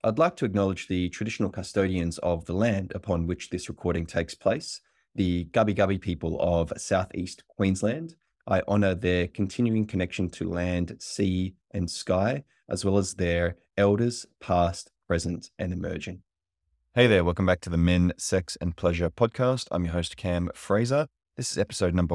I'd like to acknowledge the traditional custodians of the land upon which this recording takes place, the Gubbi Gubbi people of southeast Queensland. I honour their continuing connection to land, sea, and sky, as well as their elders, past, present, and emerging. Hey there, welcome back to the Men, Sex, and Pleasure podcast. I'm your host, Cam Fraser. This is episode number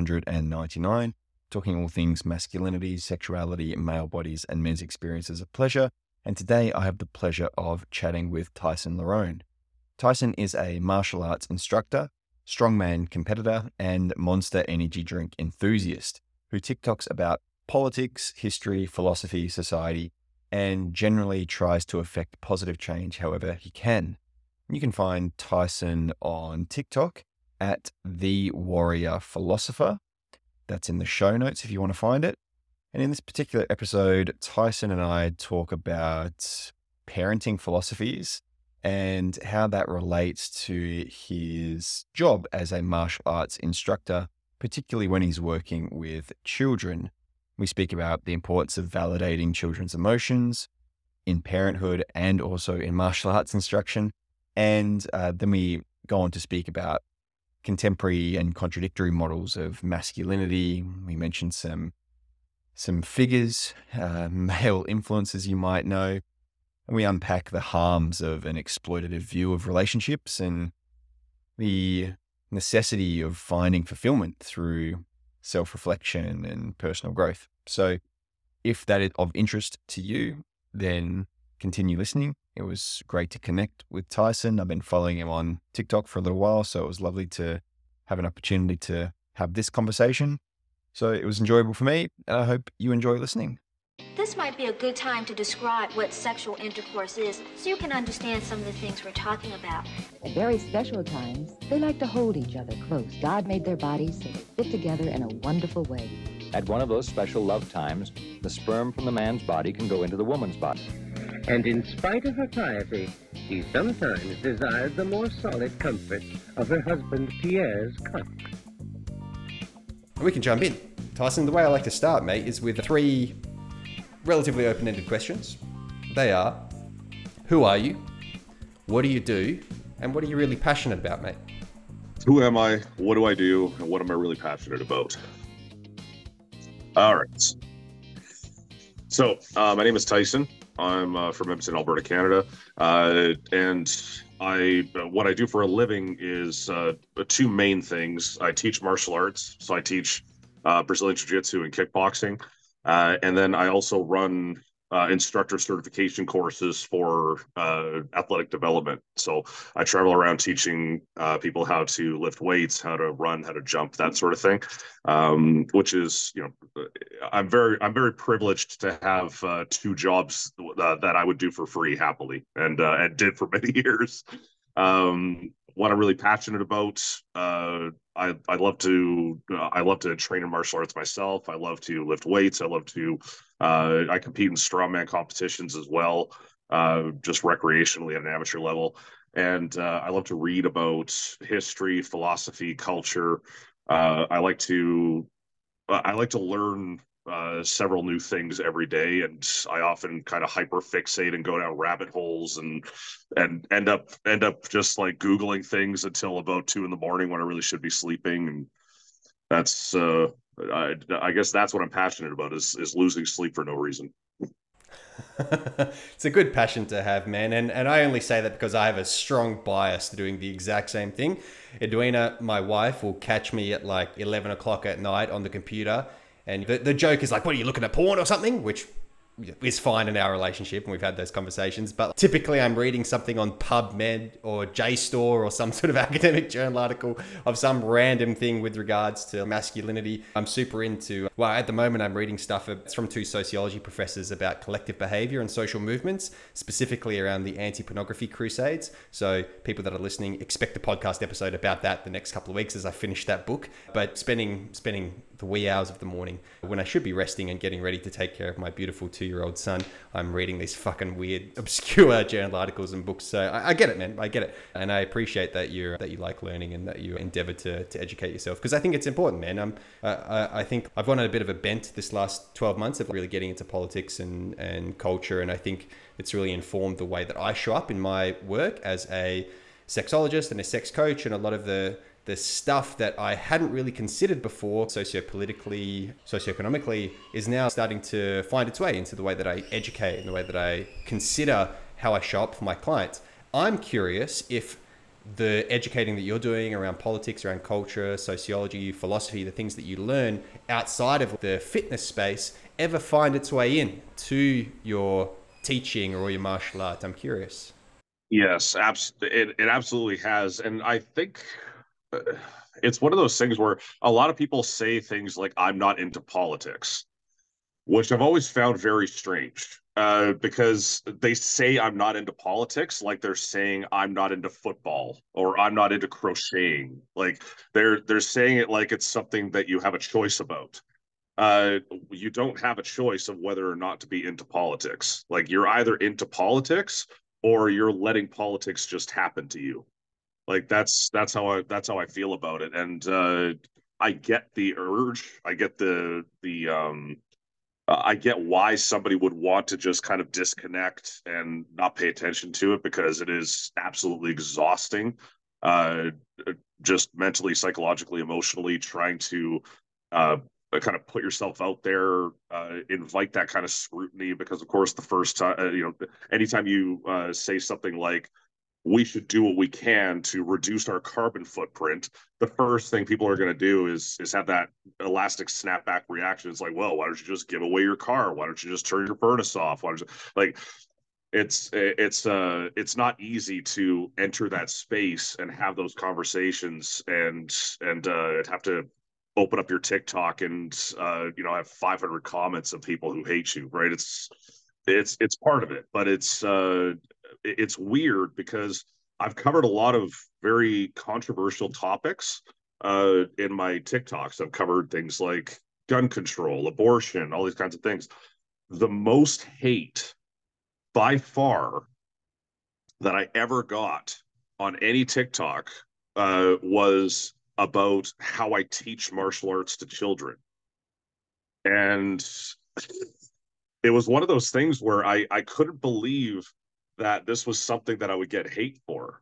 199, talking all things masculinity, sexuality, male bodies, and men's experiences of pleasure. And today I have the pleasure of chatting with Tyson Larone. Tyson is a martial arts instructor, strongman competitor, and Monster energy drink enthusiast who TikToks about politics, history, philosophy, society, and generally tries to affect positive change however he can. You can find Tyson on TikTok at The Warrior Philosopher. That's in the show notes if you want to find it. And in this particular episode, Tyson and I talk about parenting philosophies and how that relates to his job as a martial arts instructor, particularly when he's working with children. We speak about the importance of validating children's emotions in parenthood and also in martial arts instruction. And then we go on to speak about contemporary and contradictory models of masculinity. We mentioned some figures, male influences you might know, and we unpack the harms of an exploitative view of relationships and the necessity of finding fulfillment through self-reflection and personal growth. So if that is of interest to you, then continue listening. It was great to connect with Tyson. I've been following him on TikTok for a little while, so it was lovely to have an opportunity to have this conversation. So it was enjoyable for me, and I hope you enjoy listening. This might be a good time to describe what sexual intercourse is, so you can understand some of the things we're talking about. At very special times, they like to hold each other close. God made their bodies so they fit together in a wonderful way. At one of those special love times, the sperm from the man's body can go into the woman's body. And in spite of her piety, she sometimes desires the more solid comfort of her husband Pierre's cock. We can jump in. Tyson, the way I like to start, mate, is with 3 relatively open-ended questions. They are, who are you? What do you do? And what are you really passionate about, mate? Who am I? What do I do? And what am I really passionate about? All right. So, my name is Tyson. I'm from Edmonton, Alberta, Canada. And what I do for a living is 2 main things. I teach martial arts. So I teach Brazilian Jiu-Jitsu and kickboxing. And then I also run instructor certification courses for athletic development. So I travel around teaching people how to lift weights, how to run, how to jump, that sort of thing. Which is, I'm very privileged to have 2 jobs that I would do for free happily, and did for many years. What I'm really passionate about, I love to train in martial arts myself. I love to lift weights. I compete in strongman competitions as well, just recreationally at an amateur level. And I love to read about history, philosophy, culture. I like to learn several new things every day, and I often kind of hyperfixate and go down rabbit holes and end up just like Googling things until about 2 a.m. when I really should be sleeping. And that's I guess that's what I'm passionate about is losing sleep for no reason. It's a good passion to have, man. And I only say that because I have a strong bias to doing the exact same thing. Edwina, my wife, will catch me at like 11 o'clock at night on the computer. And the joke is like, what, are you looking at porn or something? Which is fine in our relationship, and we've had those conversations. But typically I'm reading something on PubMed or JSTOR or some sort of academic journal article of some random thing with regards to masculinity. I'm super into, well, at the moment I'm reading stuff. It's from 2 sociology professors about collective behavior and social movements, specifically around the anti-pornography crusades. So people that are listening, expect a podcast episode about that the next couple of weeks as I finish that book. But spending the the wee hours of the morning when I should be resting and getting ready to take care of my beautiful 2-year-old son. I'm reading these fucking weird, obscure journal articles and books. So I get it, man. I get it. And I appreciate that you like learning and that you endeavor to educate yourself, because I think it's important, man. I think I've gone on a bit of a bent this last 12 months of really getting into politics and culture. And I think it's really informed the way that I show up in my work as a sexologist and a sex coach, and a lot of the stuff that I hadn't really considered before, sociopolitically, socioeconomically, is now starting to find its way into the way that I educate and the way that I consider how I show up for my clients. I'm curious if the educating that you're doing around politics, around culture, sociology, philosophy, the things that you learn outside of the fitness space ever find its way in to your teaching or your martial art. I'm curious. Yes, it absolutely has. And I think it's one of those things where a lot of people say things like, I'm not into politics, which I've always found very strange, because they say I'm not into politics like they're saying I'm not into football or I'm not into crocheting. Like they're saying it like it's something that you have a choice about. You don't have a choice of whether or not to be into politics. Like, you're either into politics or you're letting politics just happen to you. Like, that's how I feel about it. And I get the urge. I get I get why somebody would want to just kind of disconnect and not pay attention to it, because it is absolutely exhausting, just mentally, psychologically, emotionally, trying to kind of put yourself out there, invite that kind of scrutiny. Because, of course, the first time, anytime you say something like, we should do what we can to reduce our carbon footprint, the first thing people are going to do is have that elastic snapback reaction. It's like, well, why don't you just give away your car? Why don't you just turn your furnace off? Why don't you, like, it's not easy to enter that space and have those conversations and have to open up your TikTok and have 500 comments of people who hate you, right? It's part of it, but it's weird because I've covered a lot of very controversial topics in my TikToks. I've covered things like gun control, abortion, all these kinds of things. The most hate by far that I ever got on any TikTok was about how I teach martial arts to children. And it was one of those things where I couldn't believe that this was something that I would get hate for.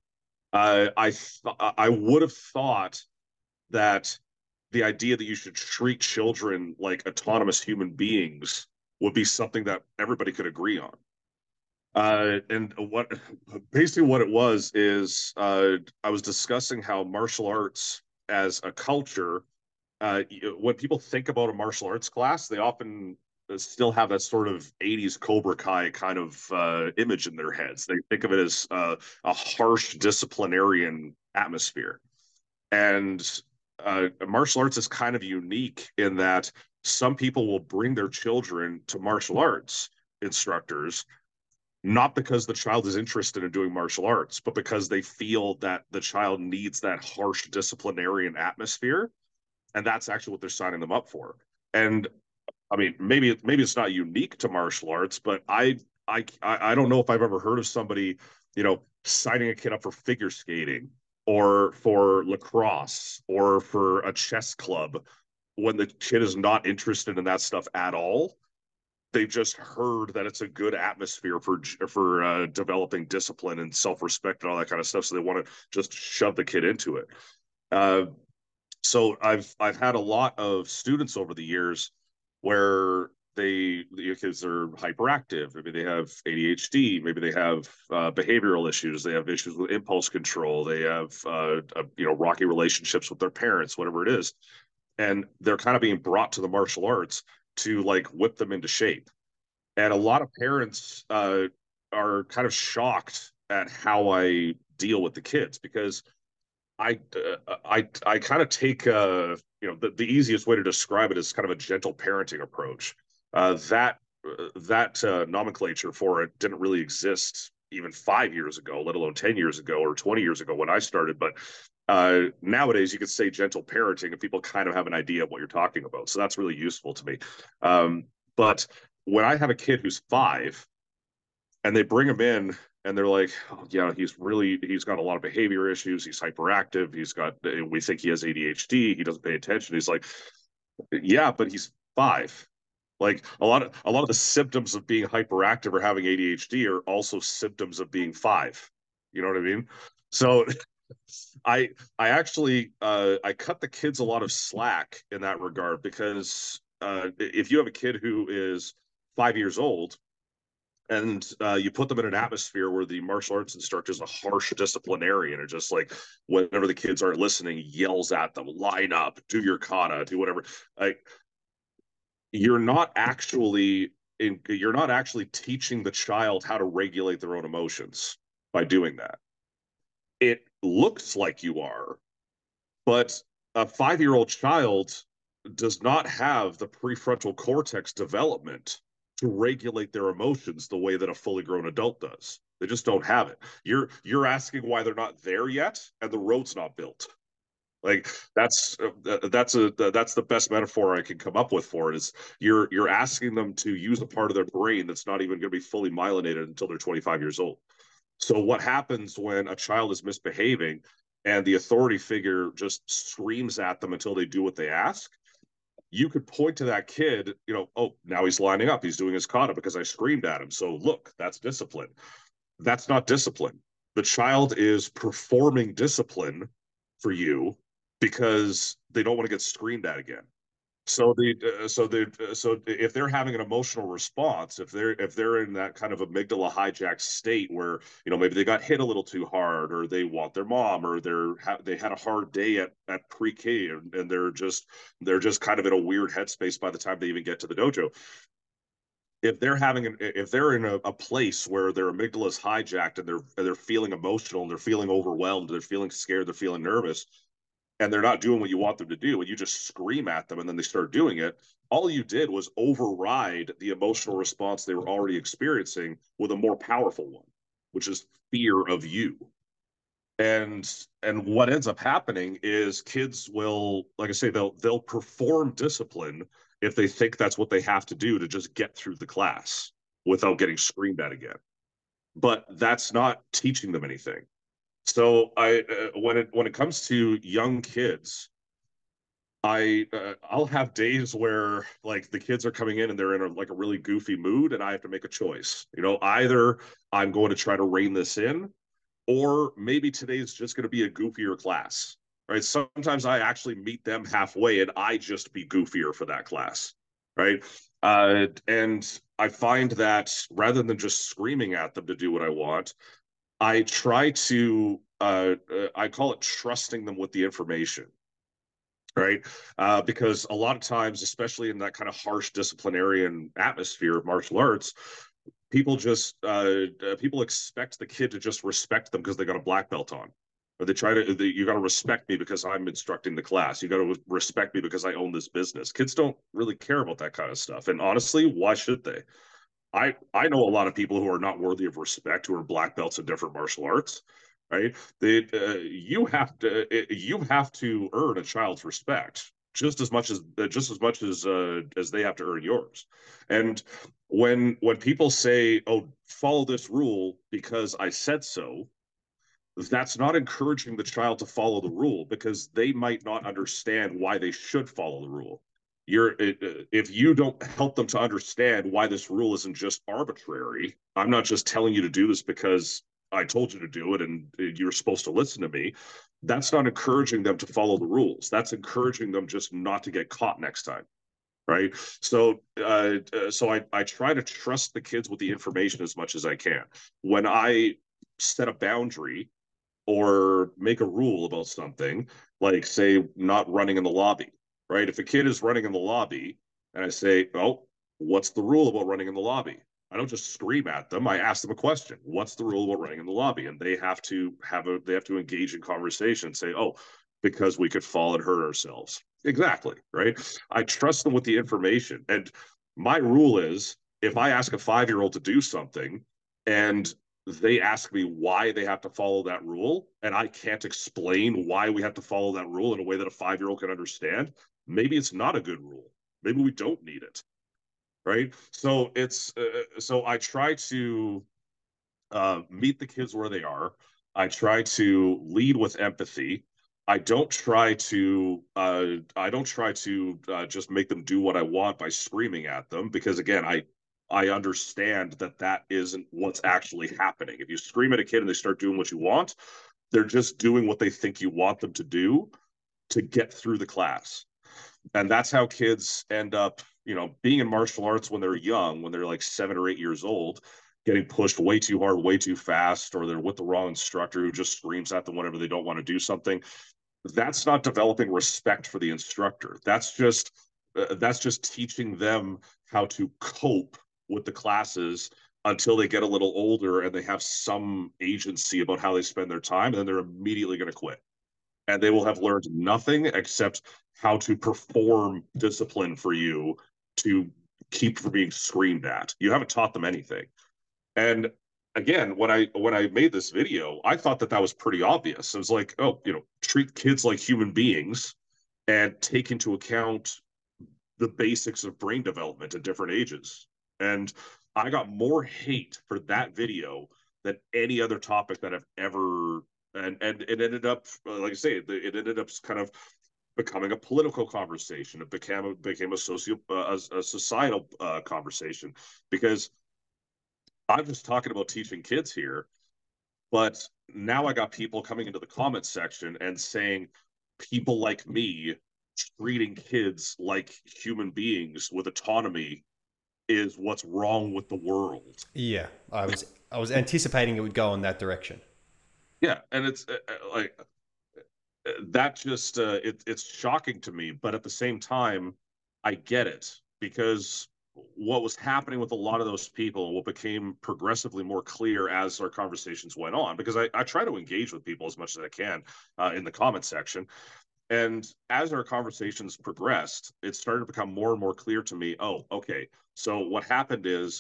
I would have thought that the idea that you should treat children like autonomous human beings would be something that everybody could agree on. And what it was is I was discussing how martial arts as a culture, when people think about a martial arts class, they often still have that sort of 80s Cobra Kai kind of image in their heads. They think of it as a harsh disciplinarian atmosphere. And martial arts is kind of unique in that some people will bring their children to martial arts instructors, not because the child is interested in doing martial arts, but because they feel that the child needs that harsh disciplinarian atmosphere. And that's actually what they're signing them up for. And I mean, maybe it's not unique to martial arts, but I don't know if I've ever heard of somebody, signing a kid up for figure skating or for lacrosse or for a chess club when the kid is not interested in that stuff at all. They've just heard that it's a good atmosphere for developing discipline and self-respect and all that kind of stuff, so they want to just shove the kid into it. So I've had a lot of students over the years where the kids are hyperactive. Maybe they have ADHD. Maybe they have behavioral issues. They have issues with impulse control. They have rocky relationships with their parents, whatever it is, and they're kind of being brought to the martial arts to like whip them into shape. And a lot of parents are kind of shocked at how I deal with the kids, because I kind of take the easiest way to describe it is kind of a gentle parenting approach. That nomenclature for it didn't really exist even 5 years ago, let alone 10 years ago or 20 years ago when I started. But Nowadays, you could say gentle parenting, and people kind of have an idea of what you're talking about. So that's really useful to me. But when I have a kid who's 5 and they bring him in and they're like, oh, yeah, he's got a lot of behavior issues. He's hyperactive. We think he has ADHD. He doesn't pay attention. He's like, yeah, but he's 5. Like a lot of the symptoms of being hyperactive or having ADHD are also symptoms of being 5. You know what I mean? So I actually I cut the kids a lot of slack in that regard, because if you have a kid who is 5 years old and you put them in an atmosphere where the martial arts instructor is a harsh disciplinarian and just like whenever the kids aren't listening, yells at them, line up, do your kata, do whatever. Like you're not actually teaching the child how to regulate their own emotions by doing that. It looks like you are, but a 5-year-old child does not have the prefrontal cortex development to regulate their emotions the way that a fully grown adult does. They just don't have it. You're asking why they're not there yet, and the road's not built. Like that's the best metaphor I can come up with for it. Is you're asking them to use a part of their brain that's not even going to be fully myelinated until they're 25 years old. So what happens when a child is misbehaving and the authority figure just screams at them until they do what they ask? You could point to that kid, oh, now he's lining up. He's doing his kata because I screamed at him. So look, that's discipline. That's not discipline. The child is performing discipline for you because they don't want to get screamed at again. So if they're having an emotional response, if they're in that kind of amygdala hijacked state where maybe they got hit a little too hard, or they want their mom, or they had a hard day at pre-K, and they're just kind of in a weird headspace by the time they even get to the dojo. If they're in a place where their amygdala is hijacked and they're feeling emotional and they're feeling overwhelmed, they're feeling scared, they're feeling nervous, and they're not doing what you want them to do, and you just scream at them and then they start doing it, all you did was override the emotional response they were already experiencing with a more powerful one, which is fear of you. And what ends up happening is kids will, like I say, they'll perform discipline if they think that's what they have to do to just get through the class without getting screamed at again. But that's not teaching them anything. So when it comes to young kids, I'll have days where like the kids are coming in and they're in a really goofy mood, and I have to make a choice. Either I'm going to try to rein this in, or maybe today's just going to be a goofier class. Right? Sometimes I actually meet them halfway and I just be goofier for that class. Right? And I find that rather than just screaming at them to do what I want, I try to, I call it trusting them with the information, right? Because a lot of times, especially in that kind of harsh disciplinarian atmosphere of martial arts, people people expect the kid to just respect them because they got a black belt on. Or you got to respect me because I'm instructing the class. You got to respect me because I own this business. Kids don't really care about that kind of stuff. And honestly, why should they? I know a lot of people who are not worthy of respect, who are black belts in different martial arts, right? You have to earn a child's respect just as much as they have to earn yours. And when people say, "Oh, follow this rule because I said so," that's not encouraging the child to follow the rule, because they might not understand why they should follow the rule. If you don't help them to understand why this rule isn't just arbitrary, I'm not just telling you to do this because I told you to do it and you're supposed to listen to me. That's not encouraging them to follow the rules. That's encouraging them just not to get caught next time. Right. So I try to trust the kids with the information as much as I can. When I set a boundary or make a rule about something, like say not running in the lobby, right? If a kid is running in the lobby and I say, "Oh, what's the rule about running in the lobby?" I don't just scream at them. I ask them a question. What's the rule about running in the lobby? And they have to engage in conversation and say, "Oh, because we could fall and hurt ourselves." Exactly, right? I trust them with the information. And my rule is, if I ask a 5-year-old to do something and they ask me why they have to follow that rule, and I can't explain why we have to follow that rule in a way that a 5-year-old can understand, maybe it's not a good rule. Maybe we don't need it, right? So so I try to meet the kids where they are. I try to lead with empathy. I don't try to just make them do what I want by screaming at them, because again, I understand that that isn't what's actually happening. If you scream at a kid and they start doing what you want, they're just doing what they think you want them to do to get through the class. And that's how kids end up, being in martial arts when they're young, when they're like 7 or 8 years old, getting pushed way too hard, way too fast, or they're with the wrong instructor who just screams at them whenever they don't want to do something. That's not developing respect for the instructor. That's just teaching them how to cope with the classes until they get a little older and they have some agency about how they spend their time, and then they're immediately going to quit. And they will have learned nothing except how to perform discipline for you to keep from being screamed at. You haven't taught them anything. And again, when I made this video, I thought that was pretty obvious. It was like, oh, treat kids like human beings and take into account the basics of brain development at different ages. And I got more hate for that video than any other topic that I've ever. And it ended up, like I say, it ended up kind of becoming a political conversation. It became a societal conversation, because I'm just talking about teaching kids here, but now I got people coming into the comments section and saying people like me treating kids like human beings with autonomy is what's wrong with the world. Yeah, I was anticipating it would go in that direction. Yeah, and it's like that. Just it's shocking to me, but at the same time, I get it, because what was happening with a lot of those people, and what became progressively more clear as our conversations went on, because I try to engage with people as much as I can in the comment section. And as our conversations progressed, it started to become more and more clear to me, oh, okay, so what happened is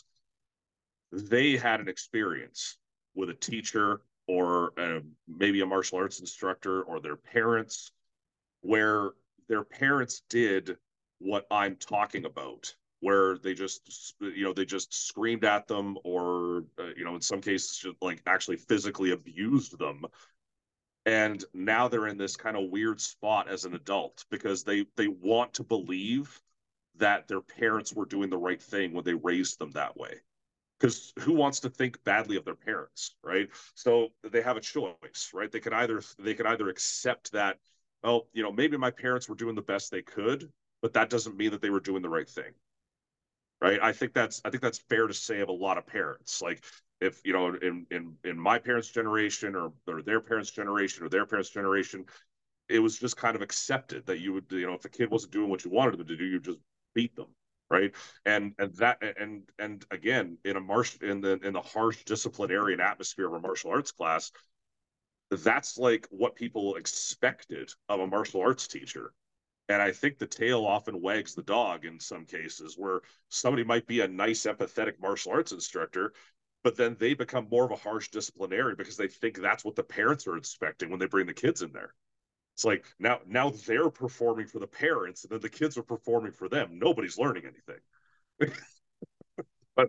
they had an experience with a teacher or maybe a martial arts instructor or their parents, where their parents did what I'm talking about, where they just screamed at them, or in some cases just like actually physically abused them. And now they're in this kind of weird spot as an adult, because they want to believe that their parents were doing the right thing when they raised them that way. Because who wants to think badly of their parents, right? So they have a choice, right? They can either accept that, oh, maybe my parents were doing the best they could, but that doesn't mean that they were doing the right thing, right? I think that's fair to say of a lot of parents. Like, if in my parents' generation, or their parents' generation, or their parents' generation, it was just kind of accepted that you would, if the kid wasn't doing what you wanted them to do, you just beat them, right? And again, in the harsh disciplinarian atmosphere of a martial arts class, that's like what people expected of a martial arts teacher. And I think the tail often wags the dog in some cases, where somebody might be a nice, empathetic martial arts instructor, but then they become more of a harsh disciplinarian because they think that's what the parents are expecting when they bring the kids in there. It's like now they're performing for the parents, and then the kids are performing for them. Nobody's learning anything. But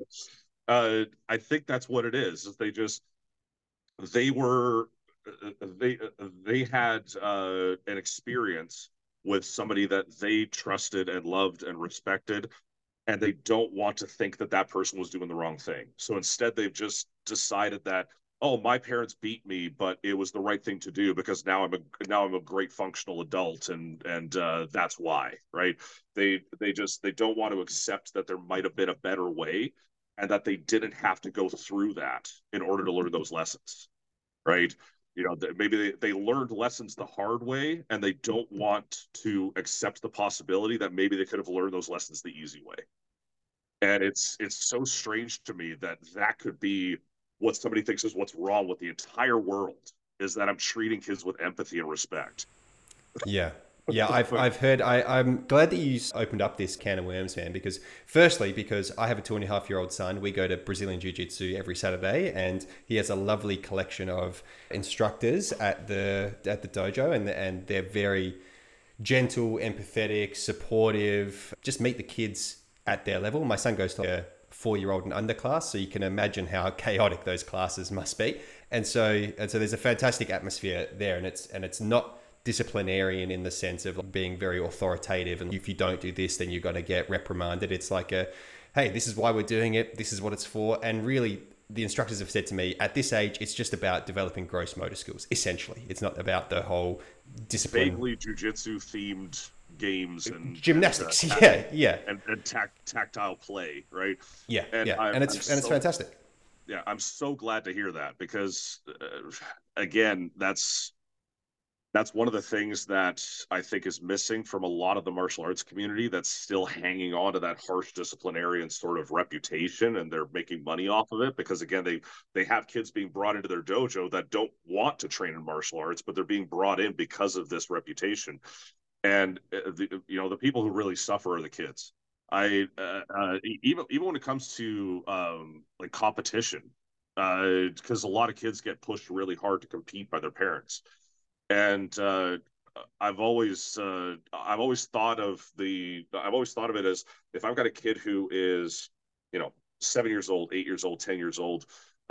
I think that's what it is. They were they had an experience with somebody that they trusted and loved and respected, and they don't want to think that that person was doing the wrong thing. So instead, they've just decided that, oh, my parents beat me, but it was the right thing to do, because now I'm a great functional adult, and that's why, right? They don't want to accept that there might have been a better way, and that they didn't have to go through that in order to learn those lessons, right? Maybe they learned lessons the hard way, and they don't want to accept the possibility that maybe they could have learned those lessons the easy way. And it's so strange to me that could be what somebody thinks is what's wrong with the entire world, is that I'm treating kids with empathy and respect. Yeah. Yeah, I've heard. I'm glad that you opened up this can of worms, man. Because firstly, because I have a 2.5-year-old son, we go to Brazilian Jiu Jitsu every Saturday, and he has a lovely collection of instructors at the dojo, and they're very gentle, empathetic, supportive. Just meet the kids at their level. My son goes to a 4-year-old and under class, so you can imagine how chaotic those classes must be. And so there's a fantastic atmosphere there, and it's not disciplinarian in the sense of being very authoritative, and if you don't do this then you're going to get reprimanded. It's like hey, this is why we're doing it, this is what it's for. And really, the instructors have said to me, at this age it's just about developing gross motor skills. Essentially, it's not about the whole discipline. Vaguely jiu-jitsu themed games and gymnastics, and tactile play, right? And it's fantastic. Yeah, I'm so glad to hear that, because again, that's one of the things that I think is missing from a lot of the martial arts community, that's still hanging on to that harsh disciplinarian sort of reputation, and they're making money off of it because, again, they have kids being brought into their dojo that don't want to train in martial arts, but they're being brought in because of this reputation. And the people who really suffer are the kids. Even when it comes to like competition, because a lot of kids get pushed really hard to compete by their parents. And I've always thought of it as, if I've got a kid who is 7 years old, 8 years old, 10 years old,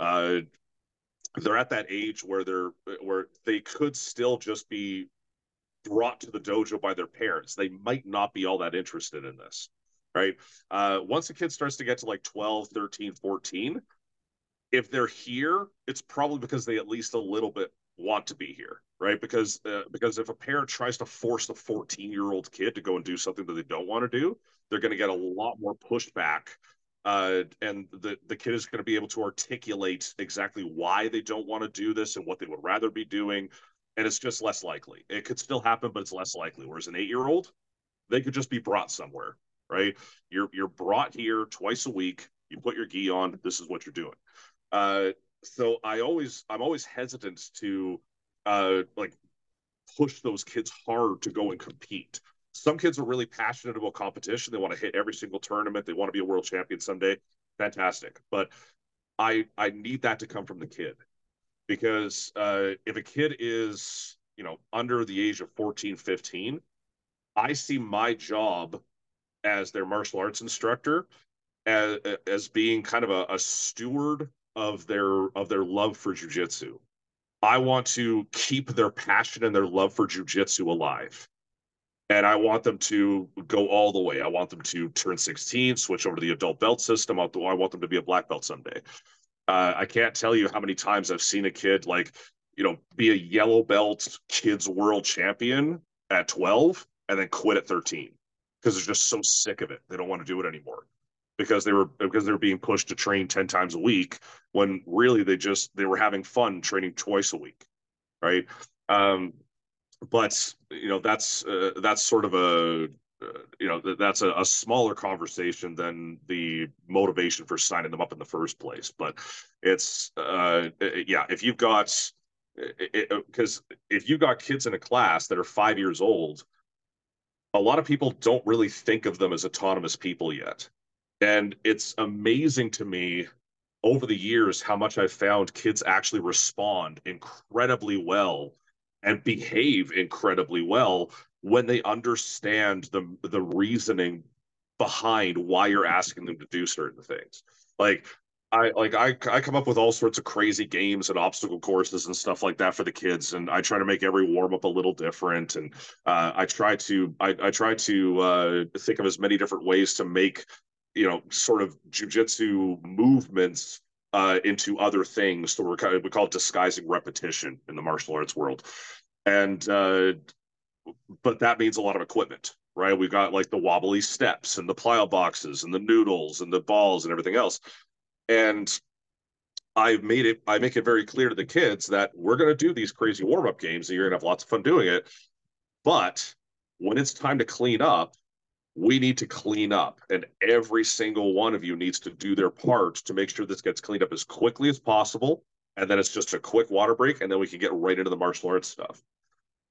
they're at that age where they could still just be brought to the dojo by their parents. They might not be all that interested in this, right? Once a kid starts to get to like 12, 13, 14, if they're here, it's probably because they at least a little bit want to be here, right? Because if a parent tries to force a 14-year-old kid to go and do something that they don't want to do, they're going to get a lot more pushback, and the kid is going to be able to articulate exactly why they don't want to do this and what they would rather be doing, and it's just less likely. It could still happen, but it's less likely. Whereas an 8-year-old, they could just be brought somewhere, right? You're brought here twice a week. You put your gi on. This is what you're doing. So I'm always hesitant to like push those kids hard to go and compete. Some kids are really passionate about competition. They want to hit every single tournament. They want to be a world champion someday. Fantastic. But I need that to come from the kid, because if a kid is, under the age of 14, 15, I see my job as their martial arts instructor as being kind of a steward of their love for jiu-jitsu. I want to keep their passion and their love for jiu-jitsu alive. And I want them to go all the way. I want them to turn 16, switch over to the adult belt system. I want them to be a black belt someday. I can't tell you how many times I've seen a kid be a yellow belt kids world champion at 12 and then quit at 13 because they're just so sick of it. They don't want to do it anymore, because they were being pushed to train 10 times a week when really they were having fun training twice a week, right? But that's sort of that's a smaller conversation than the motivation for signing them up in the first place. But it's if you've got kids in a class that are 5 years old, a lot of people don't really think of them as autonomous people yet. And it's amazing to me over the years how much I've found kids actually respond incredibly well and behave incredibly well when they understand the reasoning behind why you're asking them to do certain things. I come up with all sorts of crazy games and obstacle courses and stuff like that for the kids, and I try to make every warm up a little different. And I try to think of as many different ways to make sort of jiu-jitsu movements into other things. So we call it disguising repetition in the martial arts world. And but that means a lot of equipment, right? We've got like the wobbly steps and the plyo boxes and the noodles and the balls and everything else. And I make it very clear to the kids that we're going to do these crazy warm-up games and you're going to have lots of fun doing it. But when it's time to clean up, we need to clean up, and every single one of you needs to do their part to make sure this gets cleaned up as quickly as possible. And then it's just a quick water break, and then we can get right into the martial arts stuff.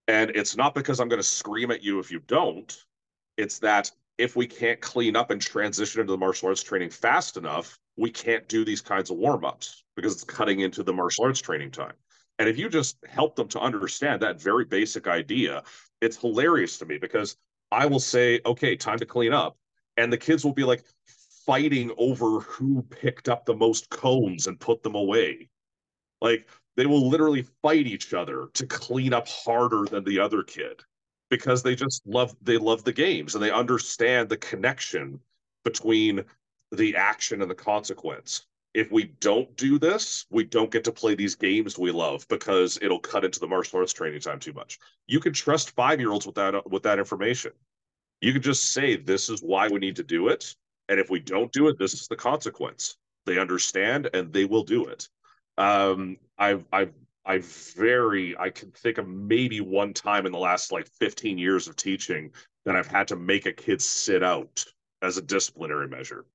And it's not because I'm going to scream at you if you don't. It's that if we can't clean up and transition into the martial arts training fast enough, we can't do these kinds of warm-ups because it's cutting into the martial arts training time. And if you just help them to understand that very basic idea, it's hilarious to me because I will say, okay, time to clean up. And the kids will be like fighting over who picked up the most cones and put them away. Like they will literally fight each other to clean up harder than the other kid because they love the games and they understand the connection between the action and the consequence. If we don't do this, we don't get to play these games we love because it'll cut into the martial arts training time too much. You can trust 5-year-olds with that information. You can just say, this is why we need to do it. And if we don't do it, this is the consequence. They understand and they will do it. I can think of maybe one time in the last like 15 years of teaching that I've had to make a kid sit out as a disciplinary measure.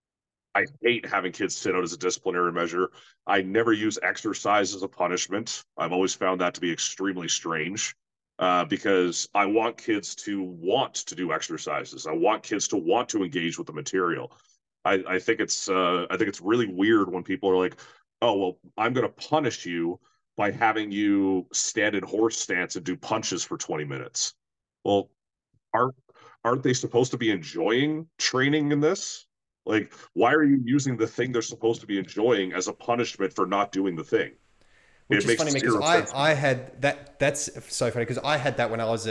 I hate having kids sit out as a disciplinary measure. I never use exercise as a punishment. I've always found that to be extremely strange because I want kids to want to do exercises. I want kids to want to engage with the material. I think it's really weird when people are like, oh, well, I'm going to punish you by having you stand in horse stance and do punches for 20 minutes. Well, aren't they supposed to be enjoying training in this? Like, why are you using the thing they're supposed to be enjoying as a punishment for not doing the thing? Which is funny because I had that. That's so funny because I had that when I was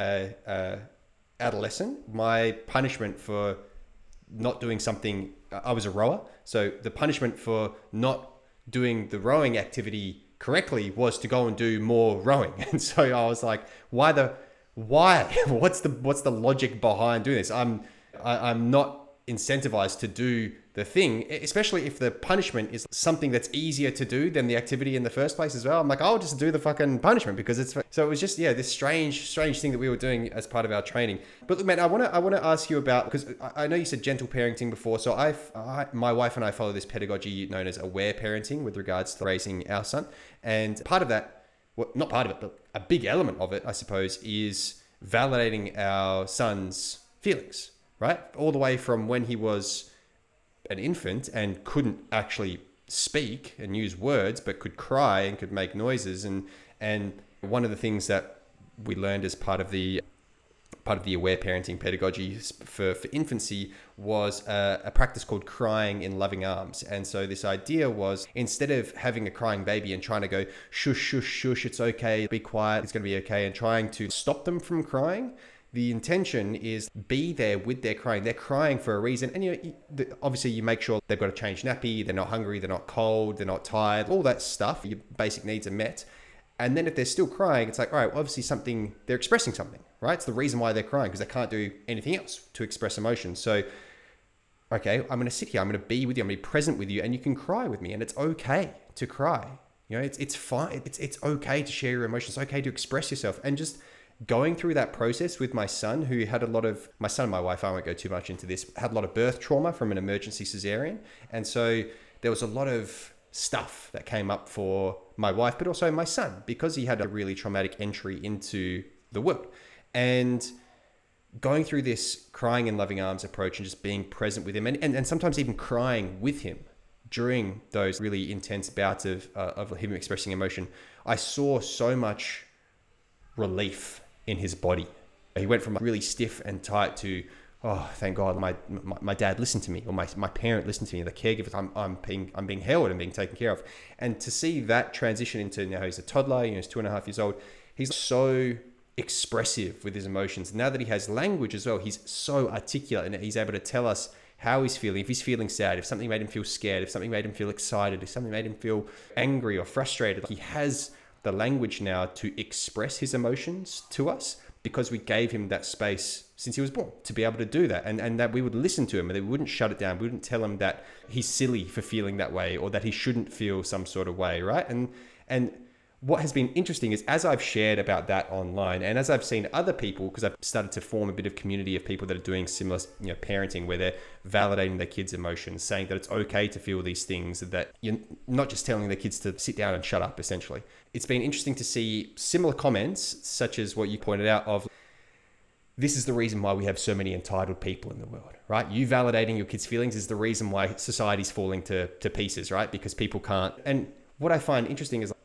a adolescent. My punishment for not doing something, I was a rower. So the punishment for not doing the rowing activity correctly was to go and do more rowing. And so I was like, why? What's the logic behind doing this? I'm not incentivized to do the thing, especially if the punishment is something that's easier to do than the activity in the first place as well. I'm like, I'll just do the fucking punishment because it's so. It was just this strange thing that we were doing as part of our training. But look, man, I want to ask you about, because I know you said gentle parenting before. So my wife and I follow this pedagogy known as aware parenting with regards to raising our son, and part of that, well, not part of it, but a big element of it, I suppose, is validating our son's feelings. Right? All the way from when he was an infant and couldn't actually speak and use words, but could cry and could make noises. And one of the things that we learned as part of the aware parenting pedagogy for infancy was a practice called crying in loving arms. And so this idea was, instead of having a crying baby and trying to go, shush, shush, shush, it's okay, be quiet, it's going to be okay, and trying to stop them from crying, the intention is be there with their crying. They're crying for a reason. And obviously you make sure they've got to change nappy, they're not hungry, they're not cold, they're not tired, all that stuff. Your basic needs are met. And then if they're still crying, it's like, all right, well, obviously they're expressing something, right? It's the reason why they're crying, because they can't do anything else to express emotion. So, okay, I'm going to sit here, I'm going to be with you, I'm going to be present with you, and you can cry with me, and it's okay to cry. You know, it's fine. It's okay to share your emotions. It's okay to express yourself. And just going through that process with my son, who had my son and my wife, I won't go too much into this, had a lot of birth trauma from an emergency cesarean. And so there was a lot of stuff that came up for my wife, but also my son, because he had a really traumatic entry into the world. And going through this crying in loving arms approach and just being present with him, and sometimes even crying with him during those really intense bouts of him expressing emotion, I saw so much relief in his body. He went from really stiff and tight to, oh, thank God, my dad listened to me, or my parent listened to me, the caregivers, I'm being held and being taken care of. And to see that transition into, now he's a toddler, he's 2.5 years old, he's so expressive with his emotions. Now that he has language as well, he's so articulate, and he's able to tell us how he's feeling, if he's feeling sad, if something made him feel scared, if something made him feel excited, if something made him feel angry or frustrated. He has the language now to express his emotions to us, because we gave him that space since he was born to be able to do that, and that we would listen to him, and that we wouldn't shut it down. We wouldn't tell him that he's silly for feeling that way, or that he shouldn't feel some sort of way, right? And what has been interesting is as I've shared about that online and as I've seen other people, because I've started to form a bit of community of people that are doing similar, parenting, where they're validating their kids' emotions, saying that it's okay to feel these things, that you're not just telling their kids to sit down and shut up, essentially. It's been interesting to see similar comments, such as what you pointed out of, this is the reason why we have so many entitled people in the world, right? You validating your kids' feelings is the reason why society's falling to pieces, right? Because people can't. And what I find interesting is,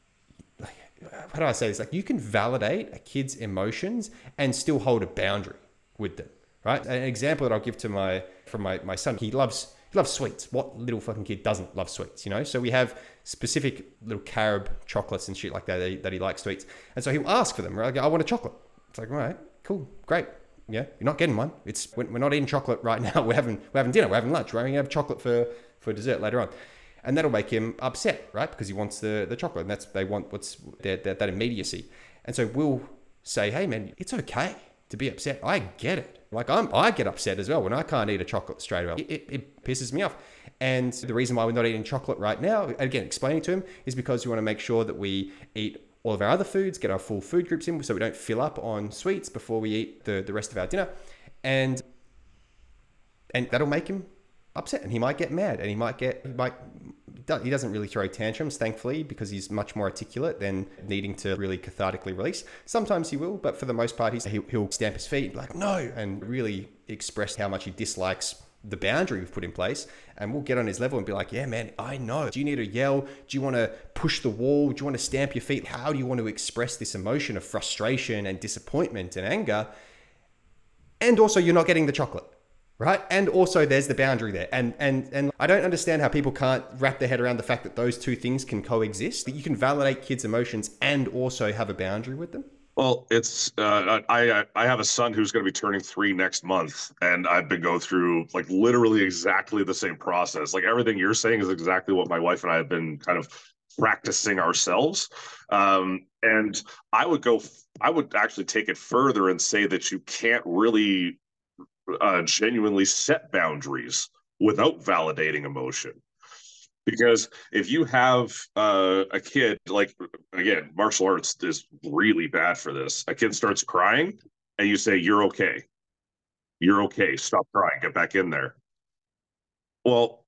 how do I say this? Like, you can validate a kid's emotions and still hold a boundary with them, right? An example that I'll give to my son, he loves sweets. What little fucking kid doesn't love sweets, So we have specific little carob chocolates and shit like that he likes to eat. And so he'll ask for them, right? I want a chocolate. It's like, all right, cool, great. Yeah, you're not getting one. We're not eating chocolate right now. We're having dinner. We're having lunch. We're going to have chocolate for dessert later on. And that'll make him upset, right? Because he wants the chocolate, and they want that immediacy. And so we'll say, hey man, it's okay to be upset. I get it. Like I get upset as well when I can't eat a chocolate straight away. It pisses me off. And the reason why we're not eating chocolate right now, again, explaining to him, is because we want to make sure that we eat all of our other foods, get our full food groups in, so we don't fill up on sweets before we eat the rest of our dinner. And that'll make him upset, and he might get mad, and he doesn't really throw tantrums, thankfully, because he's much more articulate than needing to really cathartically release. Sometimes he will, but for the most part, he'll stamp his feet, like, no, and really express how much he dislikes the boundary we've put in place. And we'll get on his level and be like, yeah, man, I know. Do you need to yell? Do you want to push the wall? Do you want to stamp your feet? How do you want to express this emotion of frustration and disappointment and anger? And also, you're not getting the chocolate. Right? And also there's the boundary there. And I don't understand how people can't wrap their head around the fact that those two things can coexist, that you can validate kids' emotions and also have a boundary with them. Well, it's I have a son who's going to be turning 3 next month, and I've been going through like literally exactly the same process. Like everything you're saying is exactly what my wife and I have been kind of practicing ourselves. And I would actually take it further and say that you can't really genuinely set boundaries without validating emotion. Because if you have a kid, like, again, martial arts is really bad for this. A kid starts crying and you say, you're okay. You're okay. Stop crying. Get back in there. Well,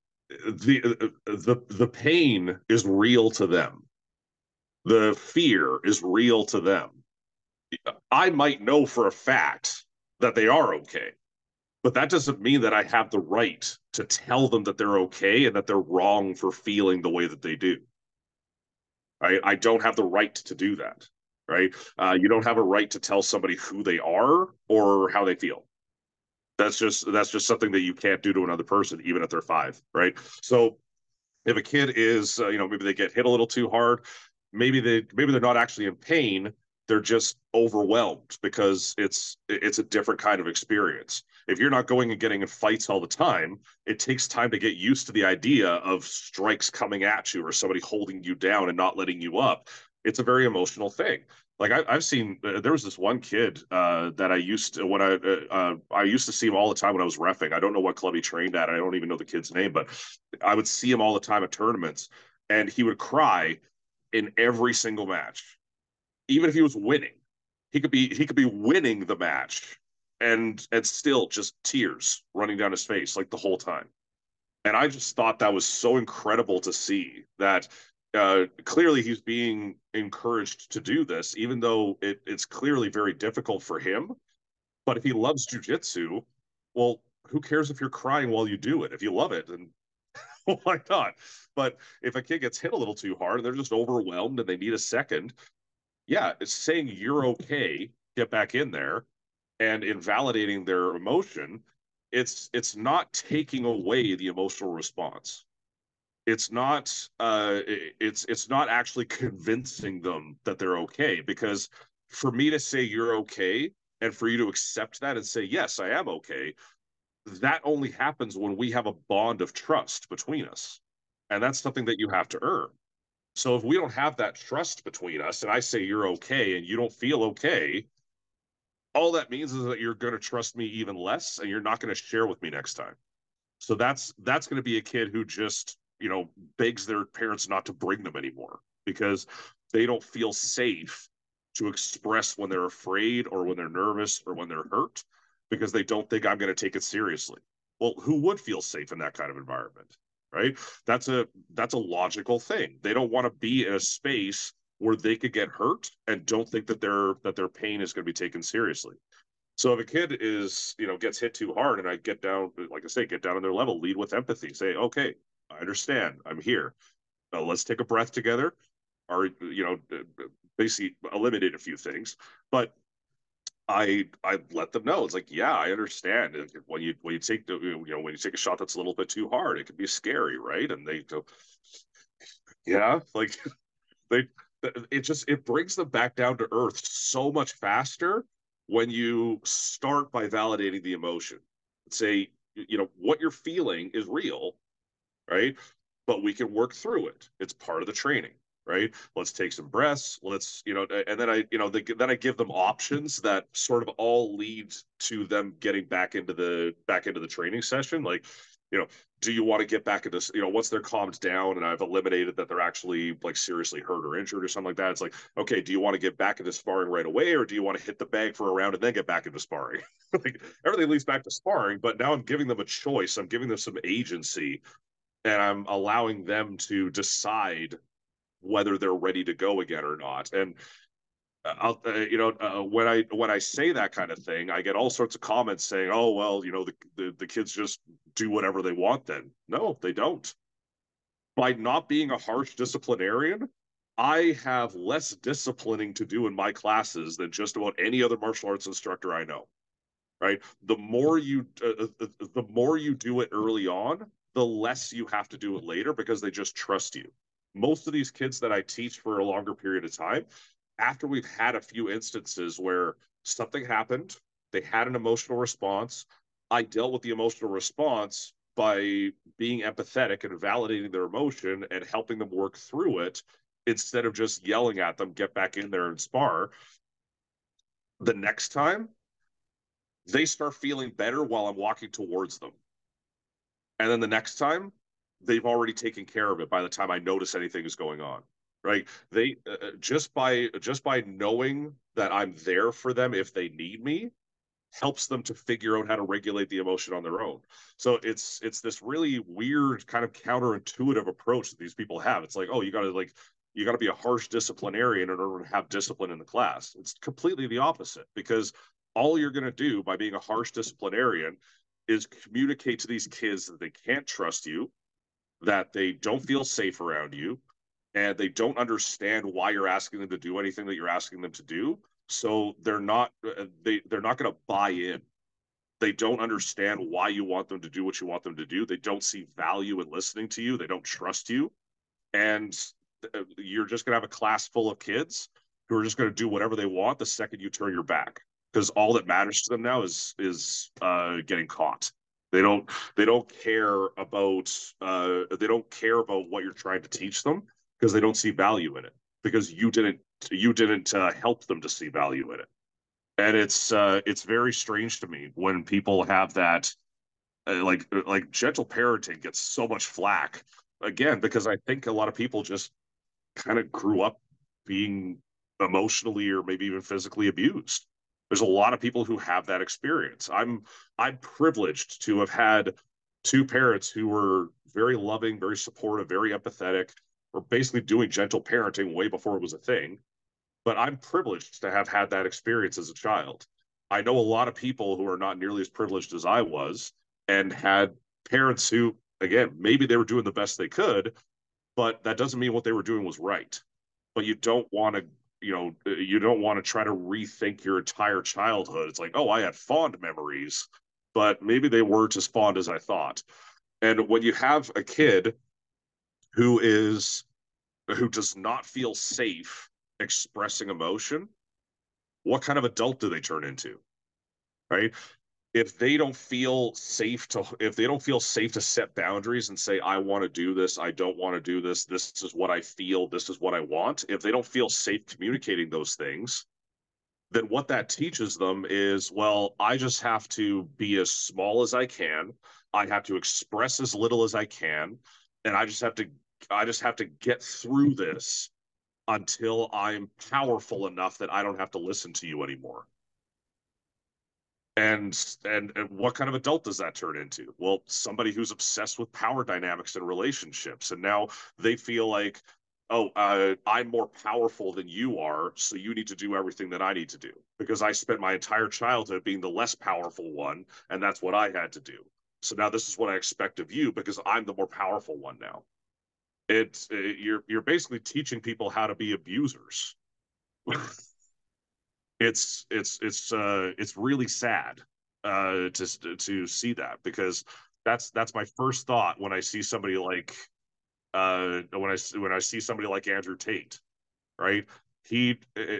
the pain is real to them. The fear is real to them. I might know for a fact that they are okay. But that doesn't mean that I have the right to tell them that they're okay and that they're wrong for feeling the way that they do. I don't have the right to do that, right? You don't have a right to tell somebody who they are or how they feel. That's just something that you can't do to another person, even if they're 5, right? So if a kid is, maybe they get hit a little too hard, maybe they're not actually in pain. They're just overwhelmed because it's a different kind of experience. If you're not going and getting in fights all the time, it takes time to get used to the idea of strikes coming at you or somebody holding you down and not letting you up. It's a very emotional thing. Like I've seen, there was this one kid that I used to see him all the time when I was reffing. I don't know what club he trained at. I don't even know the kid's name, but I would see him all the time at tournaments, and he would cry in every single match. Even if he was winning, he could be winning the match and still just tears running down his face like the whole time. And I just thought that was so incredible to see that clearly he's being encouraged to do this, even though it's clearly very difficult for him. But if he loves jiu-jitsu, well, who cares if you're crying while you do it? If you love it, then why not? But if a kid gets hit a little too hard and they're just overwhelmed and they need a second, yeah, it's saying you're okay, get back in there, and invalidating their emotion. It's not taking away the emotional response. It's not it's not actually convincing them that they're okay, because for me to say you're okay and for you to accept that and say, yes, I am okay, that only happens when we have a bond of trust between us. And that's something that you have to earn. So if we don't have that trust between us and I say you're okay and you don't feel okay, all that means is that you're going to trust me even less and you're not going to share with me next time. So that's going to be a kid who just, begs their parents not to bring them anymore, because they don't feel safe to express when they're afraid or when they're nervous or when they're hurt because they don't think I'm going to take it seriously. Well, who would feel safe in that kind of environment, right? That's a logical thing. They don't want to be in a space where they could get hurt and don't think that their pain is going to be taken seriously. So if a kid is, gets hit too hard, and I get down, like I say, get down on their level, lead with empathy, say, okay, I understand, I'm here. Let's take a breath together, or basically eliminate a few things. But I let them know, it's like, yeah, I understand. When you take when you take a shot that's a little bit too hard, it can be scary, right? And they go, yeah, like they it brings them back down to earth so much faster when you start by validating the emotion. Say, what you're feeling is real, right? But we can work through it. It's part of the training, right? Let's take some breaths. Let's, and then I give them options that sort of all lead to them getting back into the training session. Like, do you want to get back into, once they're calmed down and I've eliminated that they're actually like seriously hurt or injured or something like that, it's like, okay, do you want to get back into sparring right away, or do you want to hit the bag for a round and then get back into sparring? Like, everything leads back to sparring, but now I'm giving them a choice. I'm giving them some agency, and I'm allowing them to decide whether they're ready to go again or not. And when I say that kind of thing, I get all sorts of comments saying, "Oh, well, the kids just do whatever they want." Then no, they don't. By not being a harsh disciplinarian, I have less disciplining to do in my classes than just about any other martial arts instructor I know. Right? The more you do it early on, the less you have to do it later because they just trust you. Most of these kids that I teach for a longer period of time, after we've had a few instances where something happened, they had an emotional response, I dealt with the emotional response by being empathetic and validating their emotion and helping them work through it instead of just yelling at them, get back in there and spar. The next time, they start feeling better while I'm walking towards them. And then the next time, they've already taken care of it by the time I notice anything is going on, right? They just by knowing that I'm there for them if they need me helps them to figure out how to regulate the emotion on their own. So it's this really weird kind of counterintuitive approach that these people have. It's like, oh, you got to be a harsh disciplinarian in order to have discipline in the class. It's completely the opposite, because all you're going to do by being a harsh disciplinarian is communicate to these kids that they can't trust you, that they don't feel safe around you, and they don't understand why you're asking them to do anything that you're asking them to do. So they're not going to buy in. They don't understand why you want them to do what you want them to do. They don't see value in listening to you. They don't trust you. And you're just going to have a class full of kids who are just going to do whatever they want the second you turn your back, because all that matters to them now is getting caught. They don't care about what you're trying to teach them, because they don't see value in it, because you didn't help them to see value in it. And it's very strange to me when people have that, like gentle parenting gets so much flack, again, because I think a lot of people just kind of grew up being emotionally or maybe even physically abused. There's a lot of people who have that experience. I'm privileged to have had two parents who were very loving, very supportive, very empathetic, or basically doing gentle parenting way before it was a thing. But I'm privileged to have had that experience as a child. I know a lot of people who are not nearly as privileged as I was and had parents who, again, maybe they were doing the best they could, but that doesn't mean what they were doing was right. But you don't want to try to rethink your entire childhood. It's like, oh, I had fond memories, but maybe they weren't as fond as I thought. And when you have a kid who does not feel safe expressing emotion, what kind of adult do they turn into? Right? If they don't feel safe to set boundaries and say, I want to do this, I don't want to do this, this is what I feel, this is what I want. If they don't feel safe communicating those things, then what that teaches them is, well, I just have to be as small as I can. I have to express as little as I can. And I just have to get through this until I'm powerful enough that I don't have to listen to you anymore. And what kind of adult does that turn into? Well, somebody who's obsessed with power dynamics in relationships, and now they feel like, oh, I'm more powerful than you are, so you need to do everything that I need to do because I spent my entire childhood being the less powerful one, and that's what I had to do. So now this is what I expect of you because I'm the more powerful one now. You're basically teaching people how to be abusers. It's really sad to see that, because that's my first thought when I see somebody like when I see somebody like Andrew Tate, right? He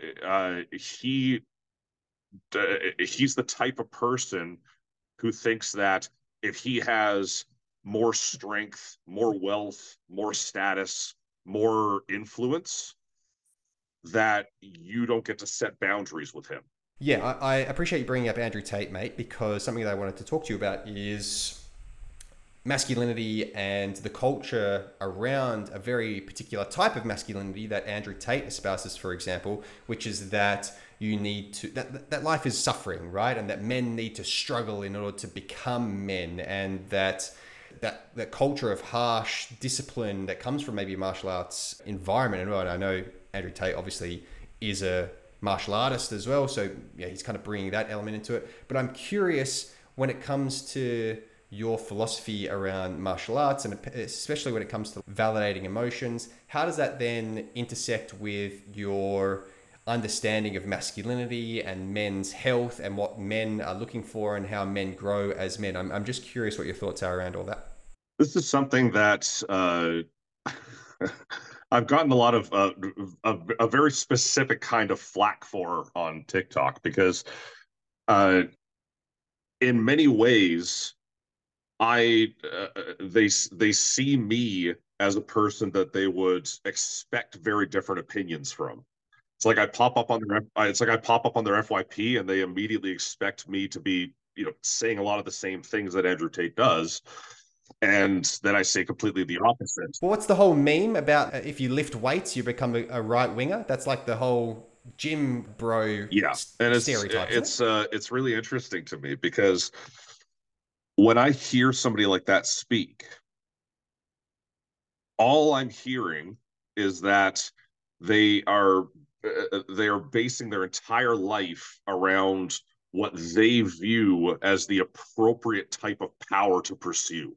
he's the type of person who thinks that if he has more strength, more wealth, more status, more influence, that you don't get to set boundaries with him. Yeah, I appreciate you bringing up Andrew Tate, mate, because something that I wanted to talk to you about is masculinity and the culture around a very particular type of masculinity that Andrew Tate espouses, for example, which is that you need to that life is suffering, right? And that men need to struggle in order to become men, and that culture of harsh discipline that comes from maybe a martial arts environment. And I know Andrew Tate obviously is a martial artist as well, so yeah, he's kind of bringing that element into it. But I'm curious, when it comes to your philosophy around martial arts, and especially when it comes to validating emotions, how does that then intersect with your understanding of masculinity and men's health and what men are looking for and how men grow as men? I'm just curious what your thoughts are around all that. This is something that I've gotten a lot of a very specific kind of flack for on TikTok, because in many ways, they see me as a person that they would expect very different opinions from. It's like I pop up on their FYP, and they immediately expect me to be, saying a lot of the same things that Andrew Tate does. And then I say completely the opposite. Well, what's the whole meme about if you lift weights, you become a right winger? That's like the whole gym bro stereotype. It's really interesting to me, because when I hear somebody like that speak, all I'm hearing is that they are basing their entire life around what they view as the appropriate type of power to pursue.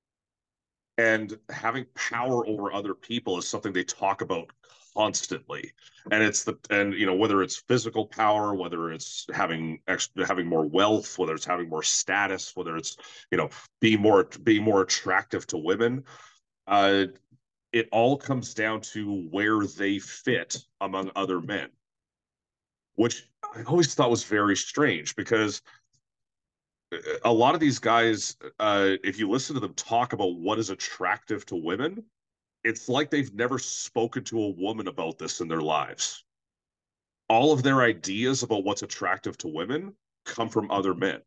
And having power over other people is something they talk about constantly. And whether it's physical power, whether it's having more wealth, whether it's having more status, whether it's, being more attractive to women, it all comes down to where they fit among other men, which I always thought was very strange, because a lot of these guys, if you listen to them talk about what is attractive to women, it's like they've never spoken to a woman about this in their lives. All of their ideas about what's attractive to women come from other men.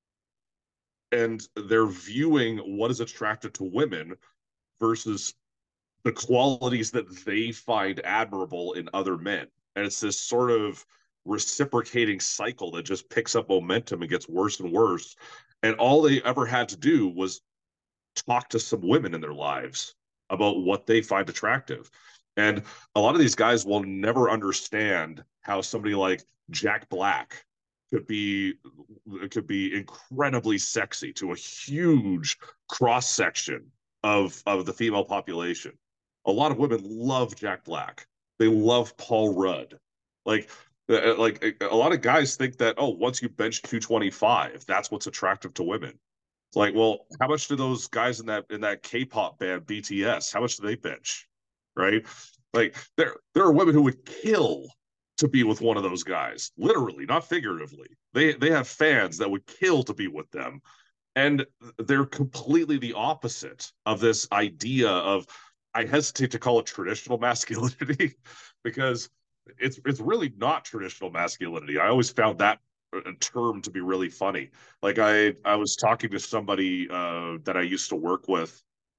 And they're viewing what is attractive to women versus the qualities that they find admirable in other men. And it's this sort of reciprocating cycle that just picks up momentum and gets worse and worse. And all they ever had to do was talk to some women in their lives about what they find attractive. And a lot of these guys will never understand how somebody like Jack Black could be incredibly sexy to a huge cross section of the female population. A lot of women love Jack Black. They love Paul Rudd. Like a lot of guys think that, oh, once you bench 225, that's what's attractive to women. It's like, well, how much do those guys in that K-pop band BTS, how much do they bench? Right? Like there are women who would kill to be with one of those guys, literally, not figuratively. They have fans that would kill to be with them. And they're completely the opposite of this idea of, I hesitate to call it traditional masculinity, because it's really not traditional masculinity. I always found that term to be really funny. Like I was talking to somebody that I used to work with,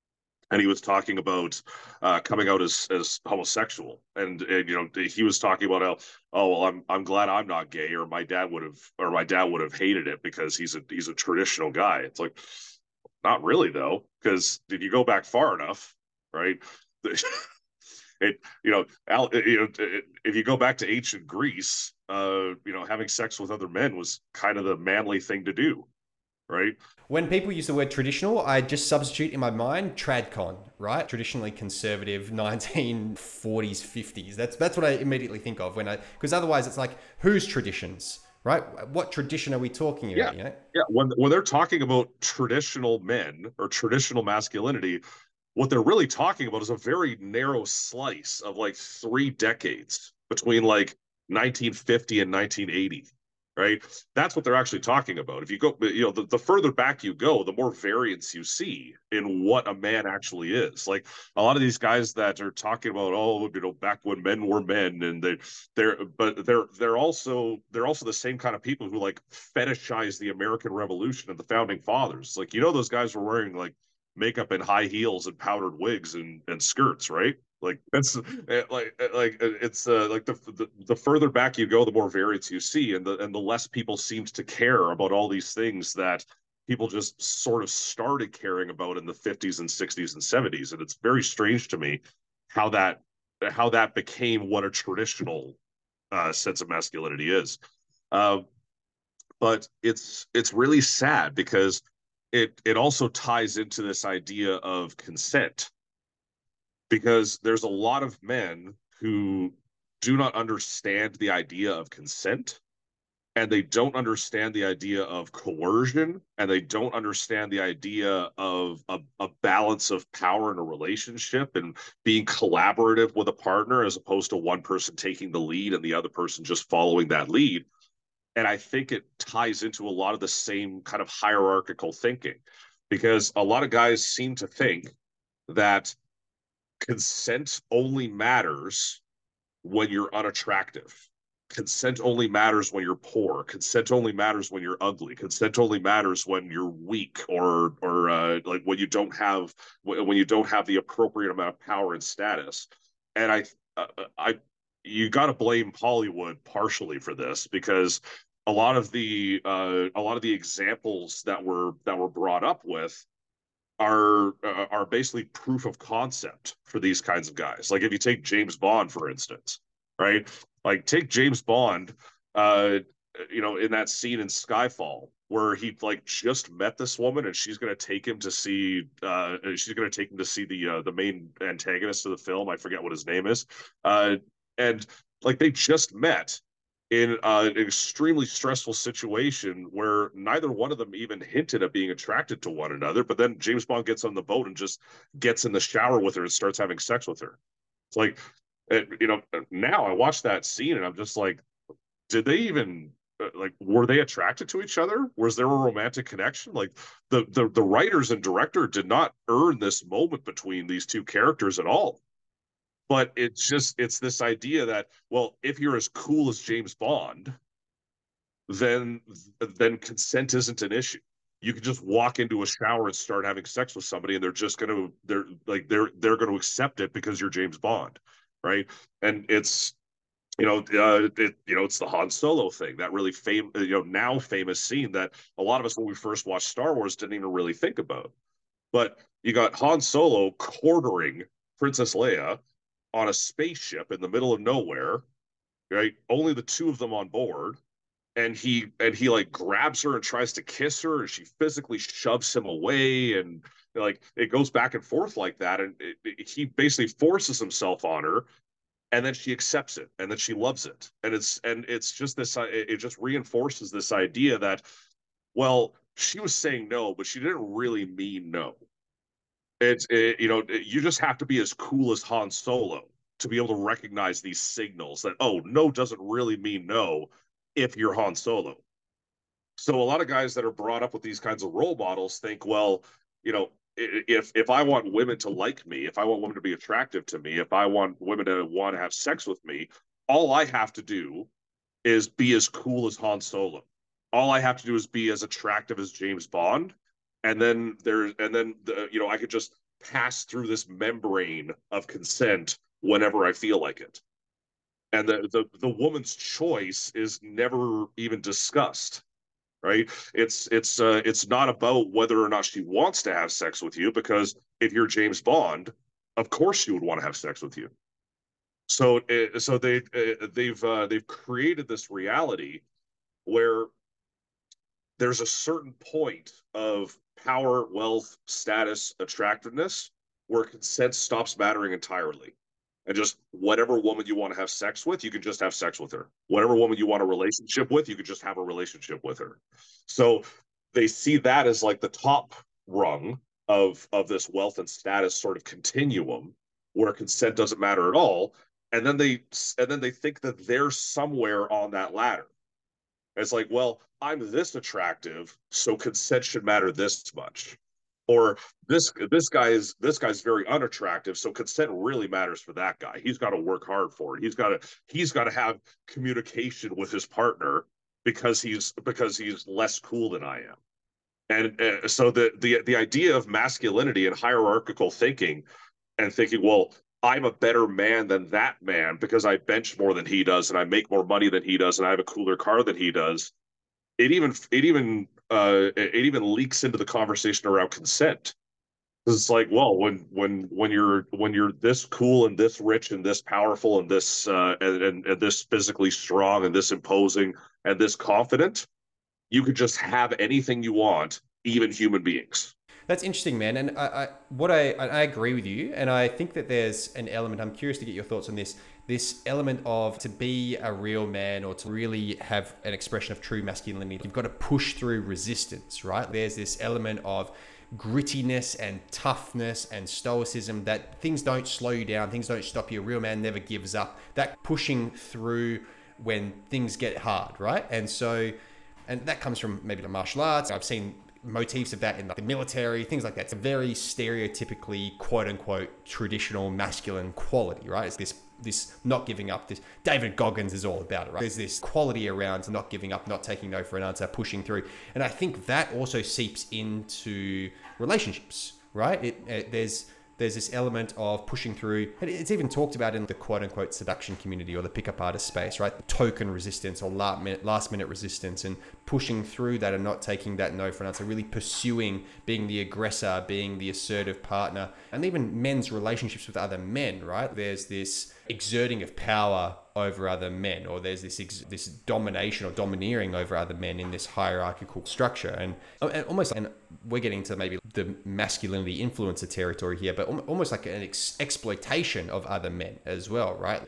and he was talking about coming out as homosexual, and you know, he was talking about how, oh well, I'm glad I'm not gay, or my dad would have hated it because he's a traditional guy. It's like, not really though, because if you go back far enough, right? It you know, if you go back to ancient Greece, you know, having sex with other men was kind of the manly thing to do, right? When people use the word traditional, I just substitute in my mind tradcon, right? Traditionally conservative 1940s, 50s. That's what I immediately think of because otherwise it's like, whose traditions, right? What tradition are we talking about? Yeah, yeah. When they're talking about traditional men or traditional masculinity, what they're really talking about is a very narrow slice of like 3 decades between like 1950 and 1980, right? That's what they're actually talking about. If you go, you know, the further back you go, the more variance you see in what a man actually is. Like a lot of these guys that are talking about, oh, you know, back when men were men, and they're also the same kind of people who like fetishize the American Revolution and the founding fathers. Like, you know, those guys were wearing like makeup and high heels and powdered wigs and skirts, right? Like that's it's like the further back you go, the more variance you see, and the less people seems to care about all these things that people just sort of started caring about in the 50s and 60s and 70s. And it's very strange to me how that became what a traditional sense of masculinity is. But it's really sad because it also ties into this idea of consent, because there's a lot of men who do not understand the idea of consent, and they don't understand the idea of coercion, and they don't understand the idea of a balance of power in a relationship and being collaborative with a partner as opposed to one person taking the lead and the other person just following that lead. And I think it ties into a lot of the same kind of hierarchical thinking, because a lot of guys seem to think that consent only matters when you're unattractive. Consent only matters when you're poor. Consent only matters when you're ugly. Consent only matters when you're weak, or like when you don't have the appropriate amount of power and status. And I you got to blame Hollywood partially for this, because a lot of the examples that were brought up with are basically proof of concept for these kinds of guys. Like if you take James Bond, for instance, right? Like take James Bond, you know, in that scene in Skyfall where he like just met this woman and she's going to take him to see the main antagonist of the film. I forget what his name is. And like they just met in an extremely stressful situation where neither one of them even hinted at being attracted to one another. But then James Bond gets on the boat and just gets in the shower with her and starts having sex with her. It's like, you know, now I watch that scene and I'm just like, did they even like, were they attracted to each other? Was there a romantic connection? Like the writers and director did not earn this moment between these two characters at all. But it's this idea that, well, if you're as cool as James Bond, then consent isn't an issue. You can just walk into a shower and start having sex with somebody, and they're going to accept it because you're James Bond, right? And it's it's the Han Solo thing, that really now famous scene that a lot of us when we first watched Star Wars didn't even really think about. But you got Han Solo quartering Princess Leia on a spaceship in the middle of nowhere, right? Only the two of them on board. And he like grabs her and tries to kiss her, and she physically shoves him away, and like it goes back and forth like that, and he basically forces himself on her, and then she accepts it, and then she loves it, and it's just this, it just reinforces this idea that, well, she was saying no, but she didn't really mean no. You just have to be as cool as Han Solo to be able to recognize these signals that, oh, no doesn't really mean no if you're Han Solo. So a lot of guys that are brought up with these kinds of role models think, well, you know, if I want women to like me, if I want women to be attractive to me, if I want women to want to have sex with me, all I have to do is be as cool as Han Solo. All I have to do is be as attractive as James Bond, and then I could just pass through this membrane of consent whenever I feel like it. And the woman's choice is never even discussed, right? It's not about whether or not she wants to have sex with you, because if you're James Bond, of course she would want to have sex with you. So they've created this reality where there's a certain point of power, wealth, status, attractiveness where consent stops mattering entirely. And just whatever woman you want to have sex with, you can just have sex with her. Whatever woman you want a relationship with, you can just have a relationship with her. So they see that as like the top rung of this wealth and status sort of continuum where consent doesn't matter at all. And then they think that they're somewhere on that ladder. It's like, well, I'm this attractive, so consent should matter this much. Or this guy's very unattractive, so consent really matters for that guy. He's got to work hard for it. He's got to have communication with his partner because he's less cool than I am. And so the idea of masculinity and hierarchical thinking and thinking, well, I'm a better man than that man because I bench more than he does and I make more money than he does and I have a cooler car than he does. It even leaks into the conversation around consent. It's like, well, when you're this cool and this rich and this powerful and this and this physically strong and this imposing and this confident, you could just have anything you want, even human beings. That's interesting, man. And I agree with you. And I think that there's an element, I'm curious to get your thoughts on this element of to be a real man or to really have an expression of true masculinity, you've got to push through resistance, right? There's this element of grittiness and toughness and stoicism that things don't slow you down, things don't stop you. A real man never gives up. That pushing through when things get hard, right? And that comes from maybe the martial arts. I've seen motifs of that in the military, things like that. It's a very stereotypically, quote unquote, traditional masculine quality, right? It's this not giving up. This David Goggins is all about it, right? There's this quality around not giving up, not taking no for an answer, pushing through. And I think that also seeps into relationships, right? There's this element of pushing through, and it's even talked about in the quote unquote seduction community or the pickup artist space, right? Token resistance or last minute resistance and pushing through that and not taking that no for an answer, really pursuing being the aggressor, being the assertive partner, and even men's relationships with other men, right? There's this exerting of power over other men, or there's this domination or domineering over other men in this hierarchical structure, and almost, and we're getting to maybe the masculinity influencer territory here, but almost like an exploitation of other men as well, right?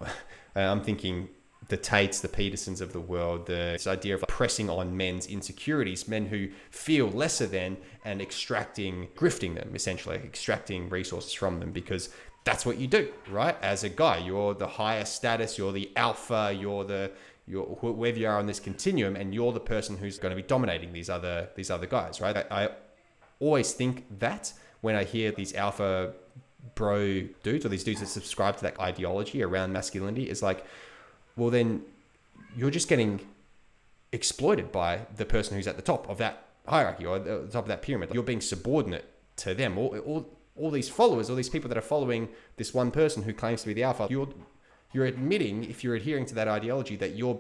I'm thinking the Tates, the Petersons of the world, this idea of pressing on men's insecurities, men who feel lesser than, and grifting them, essentially extracting resources from them, because that's what you do, right? As a guy, you're the higher status, you're the alpha, you're whoever you are on this continuum, and you're the person who's going to be dominating these other guys, right? I always think that when I hear these alpha bro dudes or these dudes that subscribe to that ideology around masculinity, is like, well, then you're just getting exploited by the person who's at the top of that hierarchy or the top of that pyramid. You're being subordinate to them. All these followers, all these people that are following this one person who claims to be the alpha, you're admitting, if you're adhering to that ideology, that you're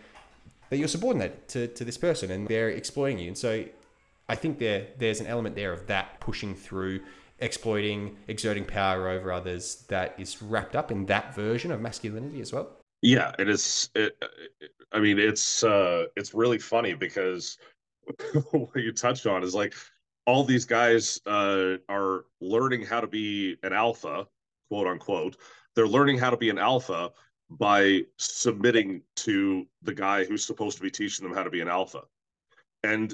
subordinate to this person and they're exploiting you. And so I think there's an element there of that pushing through, exploiting, exerting power over others that is wrapped up in that version of masculinity as well. Yeah, it is. I mean, it's really funny because what you touched on is like all these guys are learning how to be an alpha, quote unquote. They're learning how to be an alpha by submitting to the guy who's supposed to be teaching them how to be an alpha. And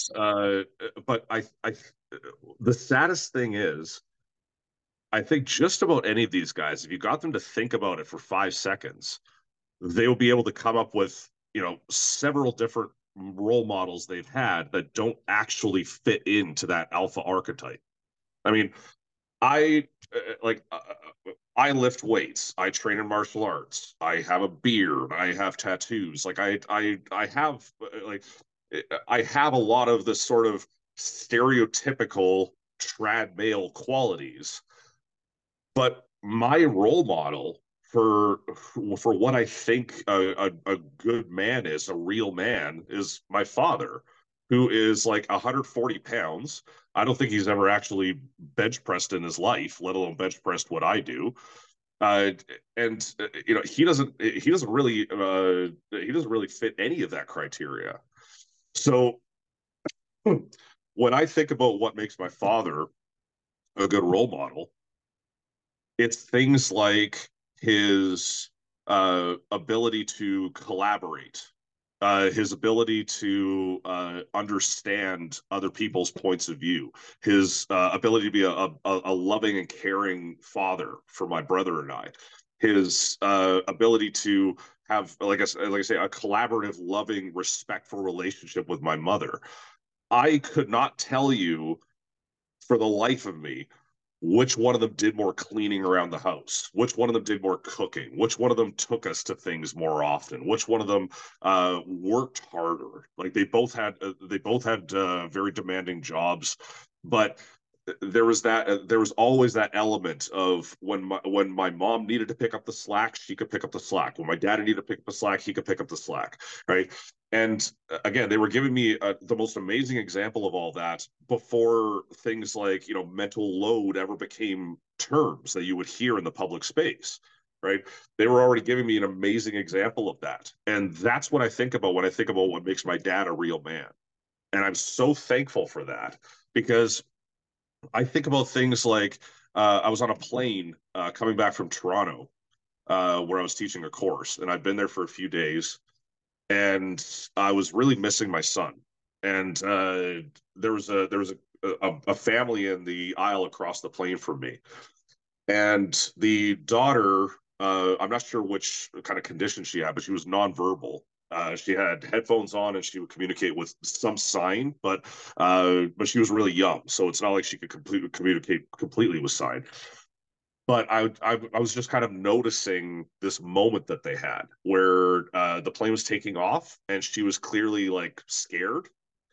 but the saddest thing is, I think just about any of these guys, if you got them to think about it for 5 seconds, they will be able to come up with, several different role models they've had that don't actually fit into that alpha archetype. I mean, I lift weights. I train in martial arts. I have a beard. I have tattoos. Like I have a lot of this sort of stereotypical trad male qualities. But my role model for what I think a good man is, a real man, is my father, who is like 140 pounds. I don't think he's ever actually bench pressed in his life, let alone bench pressed what I do. Uh, and you know, he doesn't really fit any of that criteria. So when I think about what makes my father a good role model, it's things like his ability to collaborate, his ability to understand other people's points of view, his ability to be a loving and caring father for my brother and I, his ability to have, like I say, a collaborative, loving, respectful relationship with my mother. I could not tell you for the life of me which one of them did more cleaning around the house, which one of them did more cooking, which one of them took us to things more often, which one of them worked harder. Like they both had very demanding jobs, but there was always that element of when my mom needed to pick up the slack, she could pick up the slack. When my dad needed to pick up the slack, he could pick up the slack, right? And again, they were giving me the most amazing example of all that before things like, you know, mental load ever became terms that you would hear in the public space, right? They were already giving me an amazing example of that. And that's what I think about when I think about what makes my dad a real man. And I'm so thankful for that, because I think about things like I was on a plane coming back from Toronto, where I was teaching a course, and I'd been there for a few days, and I was really missing my son. And there was a family in the aisle across the plane from me, and the daughter, I'm not sure which kind of condition she had, but she was nonverbal. She had headphones on and she would communicate with some sign, but she was really young, so it's not like she could communicate completely with sign. But I was just kind of noticing this moment that they had where the plane was taking off and she was clearly like scared,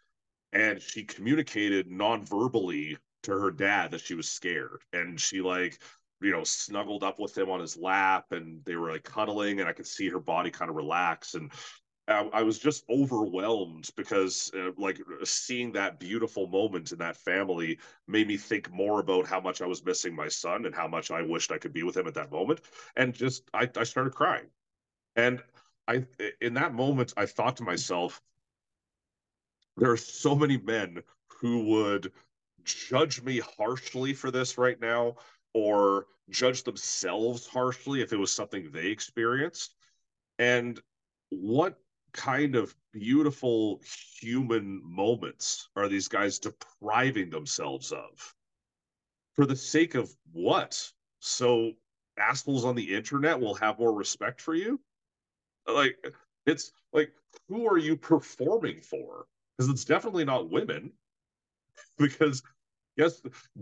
and she communicated non-verbally to her dad that she was scared, and she like, you know, snuggled up with him on his lap, and they were like cuddling, and I could see her body kind of relax. And I was just overwhelmed because like seeing that beautiful moment in that family made me think more about how much I was missing my son and how much I wished I could be with him at that moment. And just I started crying. And I in that moment I thought to myself, there are so many men who would judge me harshly for this right now, or judge themselves harshly if it was something they experienced. And what kind of beautiful human moments are these guys depriving themselves of? For the sake of what? So assholes on the internet will have more respect for you? Like, it's like, who are you performing for? Because it's definitely not women. Because guess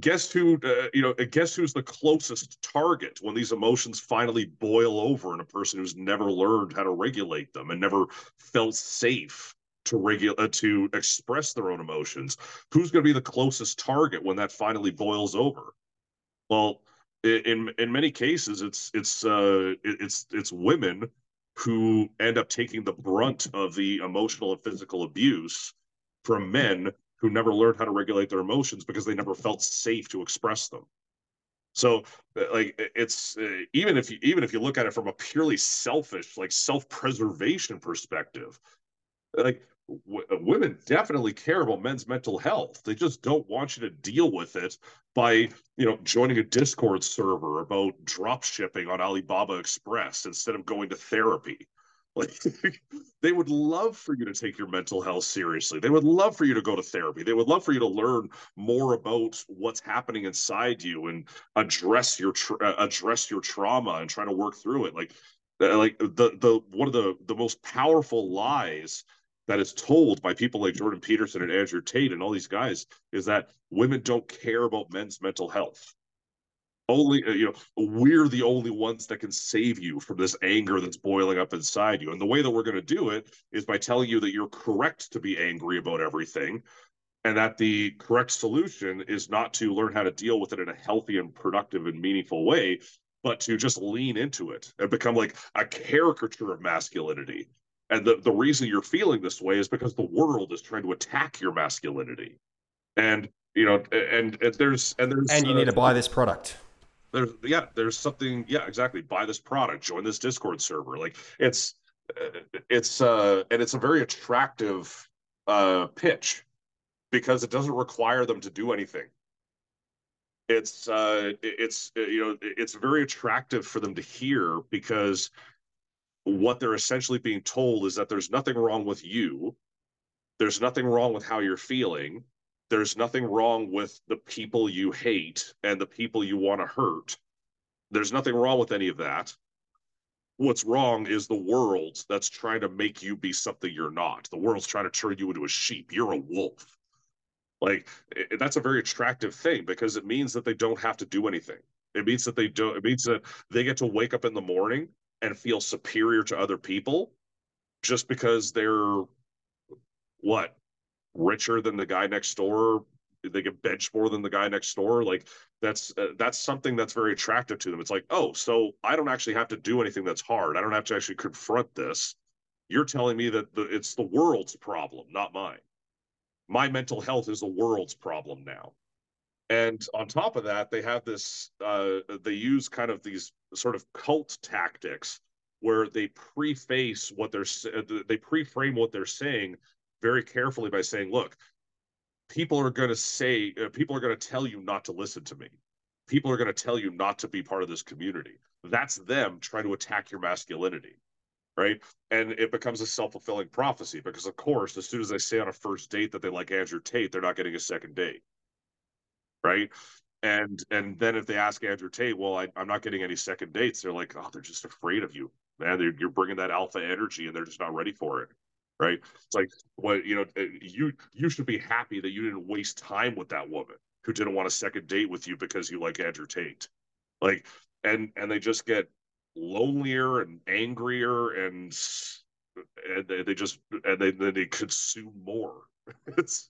guess who's the closest target when these emotions finally boil over in a person who's never learned how to regulate them and never felt safe to express their own emotions? Who's going to be the closest target when that finally boils over? Well, in many cases, it's women who end up taking the brunt of the emotional and physical abuse from men who never learned how to regulate their emotions because they never felt safe to express them. So, like, it's even if you look at it from a purely selfish, like self-preservation perspective, like women definitely care about men's mental health. They just don't want you to deal with it by, you know, joining a Discord server about drop shipping on Alibaba Express instead of going to therapy. Like, they would love for you to take your mental health seriously. They would love for you to go to therapy. They would love for you to learn more about what's happening inside you and address your trauma and try to work through it. Like the one of the most powerful lies that is told by people like Jordan Peterson and Andrew Tate and all these guys is that women don't care about men's mental health. Only we're the only ones that can save you from this anger that's boiling up inside you. And the way that we're going to do it is by telling you that you're correct to be angry about everything, and that the correct solution is not to learn how to deal with it in a healthy and productive and meaningful way, but to just lean into it and become like a caricature of masculinity. And the reason you're feeling this way is because the world is trying to attack your masculinity. And there's And you need to buy this product. there's something, yeah, exactly. Buy this product, join this Discord server. Like it's and it's a very attractive pitch because it doesn't require them to do anything. It's very attractive for them to hear because what they're essentially being told is that there's nothing wrong with you. There's nothing wrong with how you're feeling. There's nothing wrong with the people you hate and the people you want to hurt. There's nothing wrong with any of that. What's wrong is the world that's trying to make you be something you're not. The world's trying to turn you into a sheep. You're a wolf. Like that's a very attractive thing because it means that they don't have to do anything. It means that they get to wake up in the morning and feel superior to other people just because they're what? Richer than the guy next door. They get bench more than the guy next door. Like that's something that's very attractive to them. It's like, oh, so I don't actually have to do anything that's hard. I don't have to actually confront this. You're telling me that it's the world's problem, not mine. My mental health is the world's problem now. And on top of that, they have this, they use kind of these sort of cult tactics where they pre-frame what they're saying very carefully by saying, look, people are going to tell you not to listen to me. People are going to tell you not to be part of this community. That's them trying to attack your masculinity. Right. And it becomes a self-fulfilling prophecy because, of course, as soon as they say on a first date that they like Andrew Tate, they're not getting a second date. Right. And then if they ask Andrew Tate, well, I'm not getting any second dates, they're like, oh, they're just afraid of you, man. You're bringing that alpha energy and they're just not ready for it. Right. It's like, well, you should be happy that you didn't waste time with that woman who didn't want a second date with you because you like Andrew Tate. Like, and they just get lonelier and angrier and they consume more. It's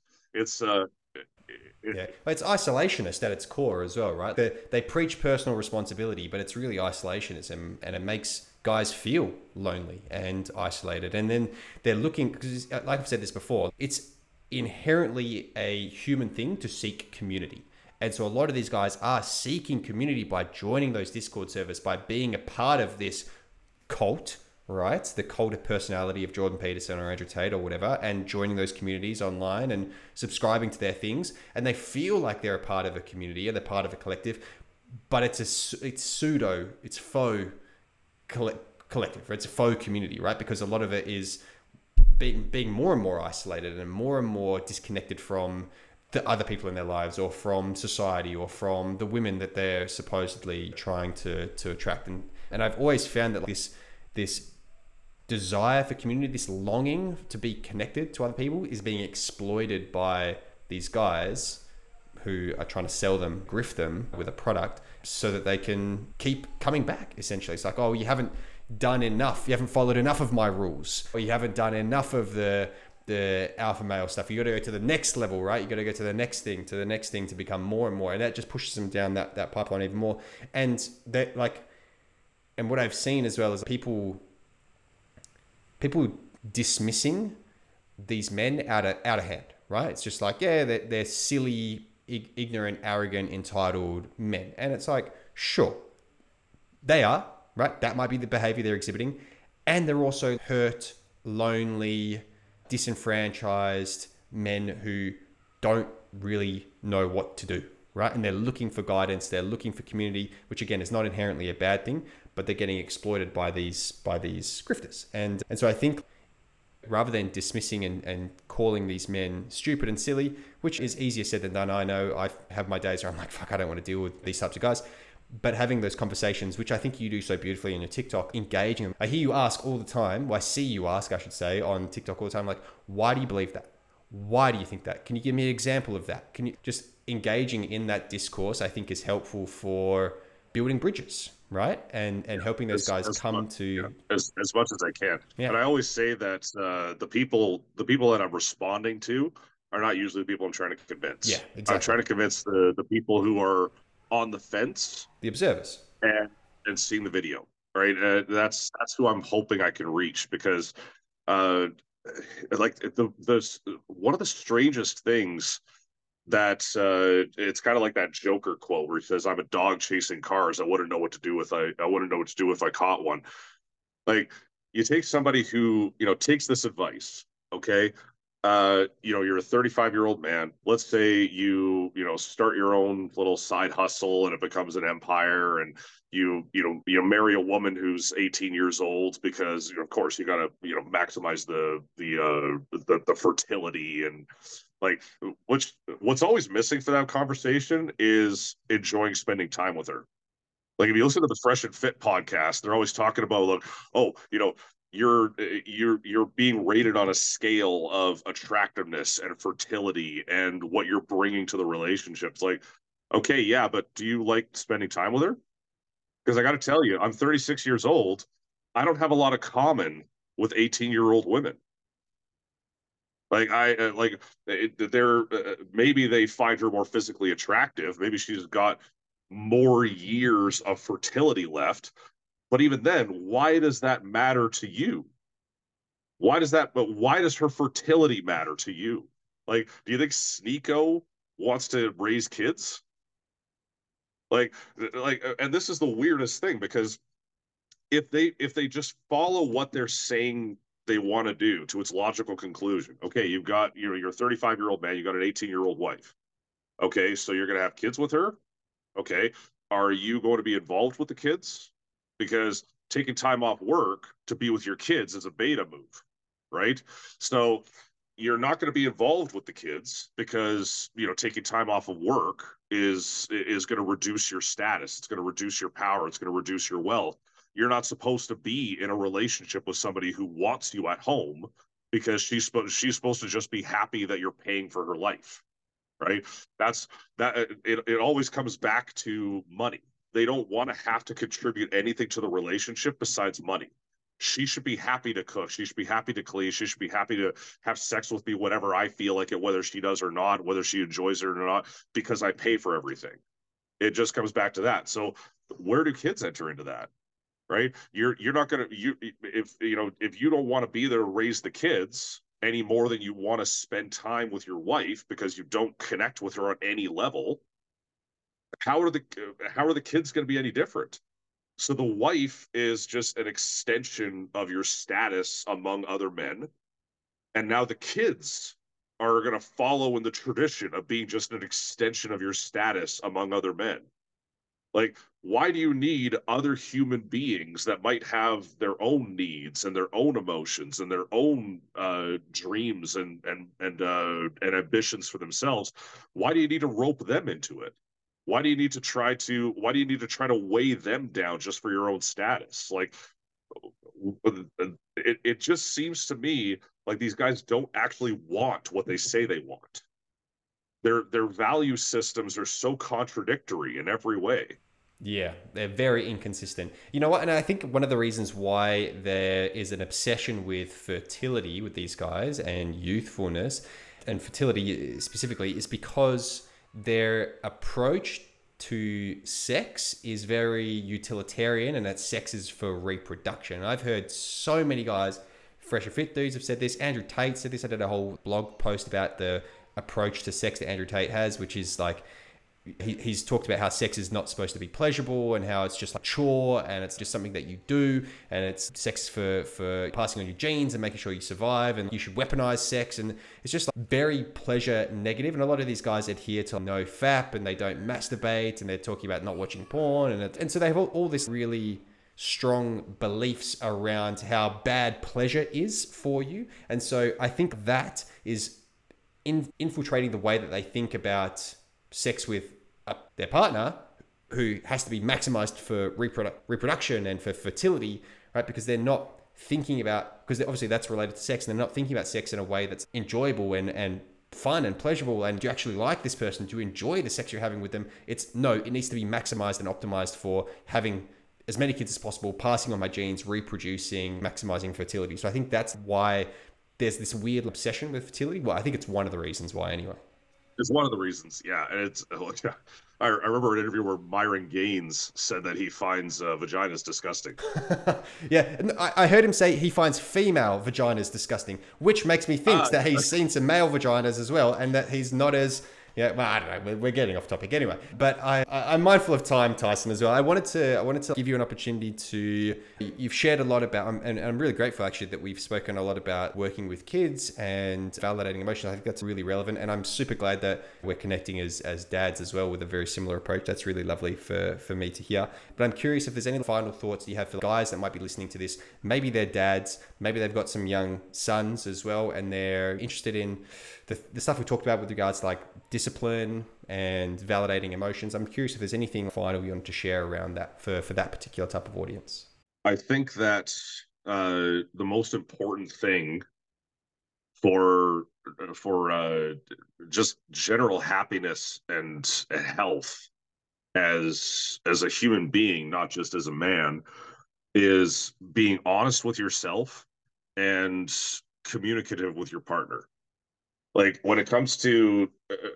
isolationist at its core as well, right? They preach personal responsibility, but it's really isolationism, and it makes guys feel lonely and isolated. And then they're looking, because like I've said this before, it's inherently a human thing to seek community. And so a lot of these guys are seeking community by joining those Discord servers, by being a part of this cult, right? The cult of personality of Jordan Peterson or Andrew Tate or whatever, and joining those communities online and subscribing to their things. And they feel like they're a part of a community and they're part of a collective, but it's faux collective. It's a faux community, right? Because a lot of it is being more and more isolated and more disconnected from the other people in their lives, or from society, or from the women that they're supposedly trying to attract. And I've always found that this desire for community, this longing to be connected to other people, is being exploited by these guys who are trying to sell them, grift them with a product so that they can keep coming back, essentially. It's like, oh, you haven't done enough. You haven't followed enough of my rules, or you haven't done enough of the alpha male stuff. You got to go to the next level, right? You got to go to the next thing to become more and more. And that just pushes them down that pipeline even more. And that, like, and what I've seen as well is people dismissing these men out of hand, right? It's just like, yeah, they're silly, ignorant, arrogant, entitled men. And it's like, sure, they are, right? That might be the behavior they're exhibiting. And they're also hurt, lonely, disenfranchised men who don't really know what to do, right? And they're looking for guidance, they're looking for community, which again is not inherently a bad thing, but they're getting exploited by these grifters. And so I think rather than dismissing and calling these men stupid and silly, which is easier said than done. I know I have my days where I'm like, fuck, I don't want to deal with these types of guys. But having those conversations, which I think you do so beautifully in your TikTok, engaging them. I hear you ask all the time, well, I see you ask, I should say, on TikTok all the time, like, why do you believe that? Why do you think that? Can you give me an example of that? Can you just engaging in that discourse, I think is helpful for building bridges, right? And helping those guys come to as much as I can. Yeah. And I always say that the people that I'm responding to are not usually the people I'm trying to convince. Yeah, exactly. I'm trying to convince the people who are on the fence, the observers, and seeing the video, right? That's who I'm hoping I can reach, because like the one of the strangest things that it's kind of like that Joker quote where he says, "I'm a dog chasing cars. I wouldn't know what to do if I caught one." Like, you take somebody who, takes this advice, okay? You're a 35-year-old man. Let's say you start your own little side hustle and it becomes an empire, and you marry a woman who's 18 years old, because of course you got to maximize the fertility, and like, what's always missing for that conversation is enjoying spending time with her. Like, if you listen to the Fresh and Fit podcast, they're always talking about, like, oh, you're being rated on a scale of attractiveness and fertility and what you're bringing to the relationships. Like, okay, yeah, but do you like spending time with her? Because I got to tell you, I'm 36 years old. I don't have a lot of common with 18-year-old women. Like, maybe they find her more physically attractive. Maybe she's got more years of fertility left. But even then, why does that matter to you? Why does her fertility matter to you? Like, do you think Sneeko wants to raise kids? Like, and this is the weirdest thing, because if they just follow what they're saying they want to do to its logical conclusion. Okay, you're a 35-year-old man, you got an 18-year-old wife. Okay, so you're going to have kids with her. Okay, are you going to be involved with the kids? Because taking time off work to be with your kids is a beta move, right? So you're not going to be involved with the kids because, taking time off of work is going to reduce your status. It's going to reduce your power. It's going to reduce your wealth. You're not supposed to be in a relationship with somebody who wants you at home, because she's supposed to just be happy that you're paying for her life, right? It always comes back to money. They don't want to have to contribute anything to the relationship besides money. She should be happy to cook. She should be happy to clean. She should be happy to have sex with me whenever I feel like it, whether she does or not, whether she enjoys it or not, because I pay for everything. It just comes back to that. So where do kids enter into that? Right? You're not going to, if you don't want to be there to raise the kids any more than you want to spend time with your wife because you don't connect with her on any level, how are the kids going to be any different? So the wife is just an extension of your status among other men, and now the kids are going to follow in the tradition of being just an extension of your status among other men. Like, why do you need other human beings that might have their own needs and their own emotions and their own dreams and ambitions for themselves? Why do you need to rope them into it? Why do you need to try to weigh them down just for your own status? Like, it just seems to me like these guys don't actually want what they say they want. Their value systems are so contradictory in every way. Yeah, they're very inconsistent. You know what? And I think one of the reasons why there is an obsession with fertility with these guys and youthfulness and fertility specifically is because their approach to sex is very utilitarian, and that sex is for reproduction. I've heard so many guys, Fresh and Fit dudes have said this. Andrew Tate said this. I did a whole blog post about the approach to sex that Andrew Tate has, which is like, he's talked about how sex is not supposed to be pleasurable and how it's just like chore and it's just something that you do, and it's sex for passing on your genes and making sure you survive, and you should weaponize sex, and it's just like very pleasure negative. And a lot of these guys adhere to no FAP and they don't masturbate, and they're talking about not watching porn, and so they have all this really strong beliefs around how bad pleasure is for you. And so I think that is infiltrating the way that they think about sex with their partner, who has to be maximized for reproduction and for fertility, right? Because they're not thinking about, because obviously that's related to sex, and they're not thinking about sex in a way that's enjoyable and fun and pleasurable. And do you actually like this person? Do you enjoy the sex you're having with them? It needs to be maximized and optimized for having as many kids as possible, passing on my genes, reproducing, maximizing fertility. So I think that's why there's this weird obsession with fertility. Well, I think it's one of the reasons why, anyway. It's one of the reasons, yeah. And it's I remember an interview where Myron Gaines said that he finds vaginas disgusting. Yeah, and I heard him say he finds female vaginas disgusting, which makes me think that he's seen some male vaginas as well, and that he's not as yeah. Well, I don't know. We're getting off topic anyway. But I'm mindful of time, Tyson, as well. I wanted to give you an opportunity to. You've shared a lot about, and I'm really grateful actually that we've spoken a lot about working with kids and validating emotions. I think that's really relevant, and I'm super glad that we're connecting as dads as well with a very similar approach. That's really lovely for me to hear. But I'm curious if there's any final thoughts you have for the guys that might be listening to this. Maybe they're dads, maybe they've got some young sons as well, and they're interested in the stuff we talked about with regards to like discipline and validating emotions. I'm curious if there's anything final you want to share around that for that particular type of audience. I think that the most important thing for just general happiness and health as a human being, not just as a man, is being honest with yourself and communicative with your partner. Like when it comes to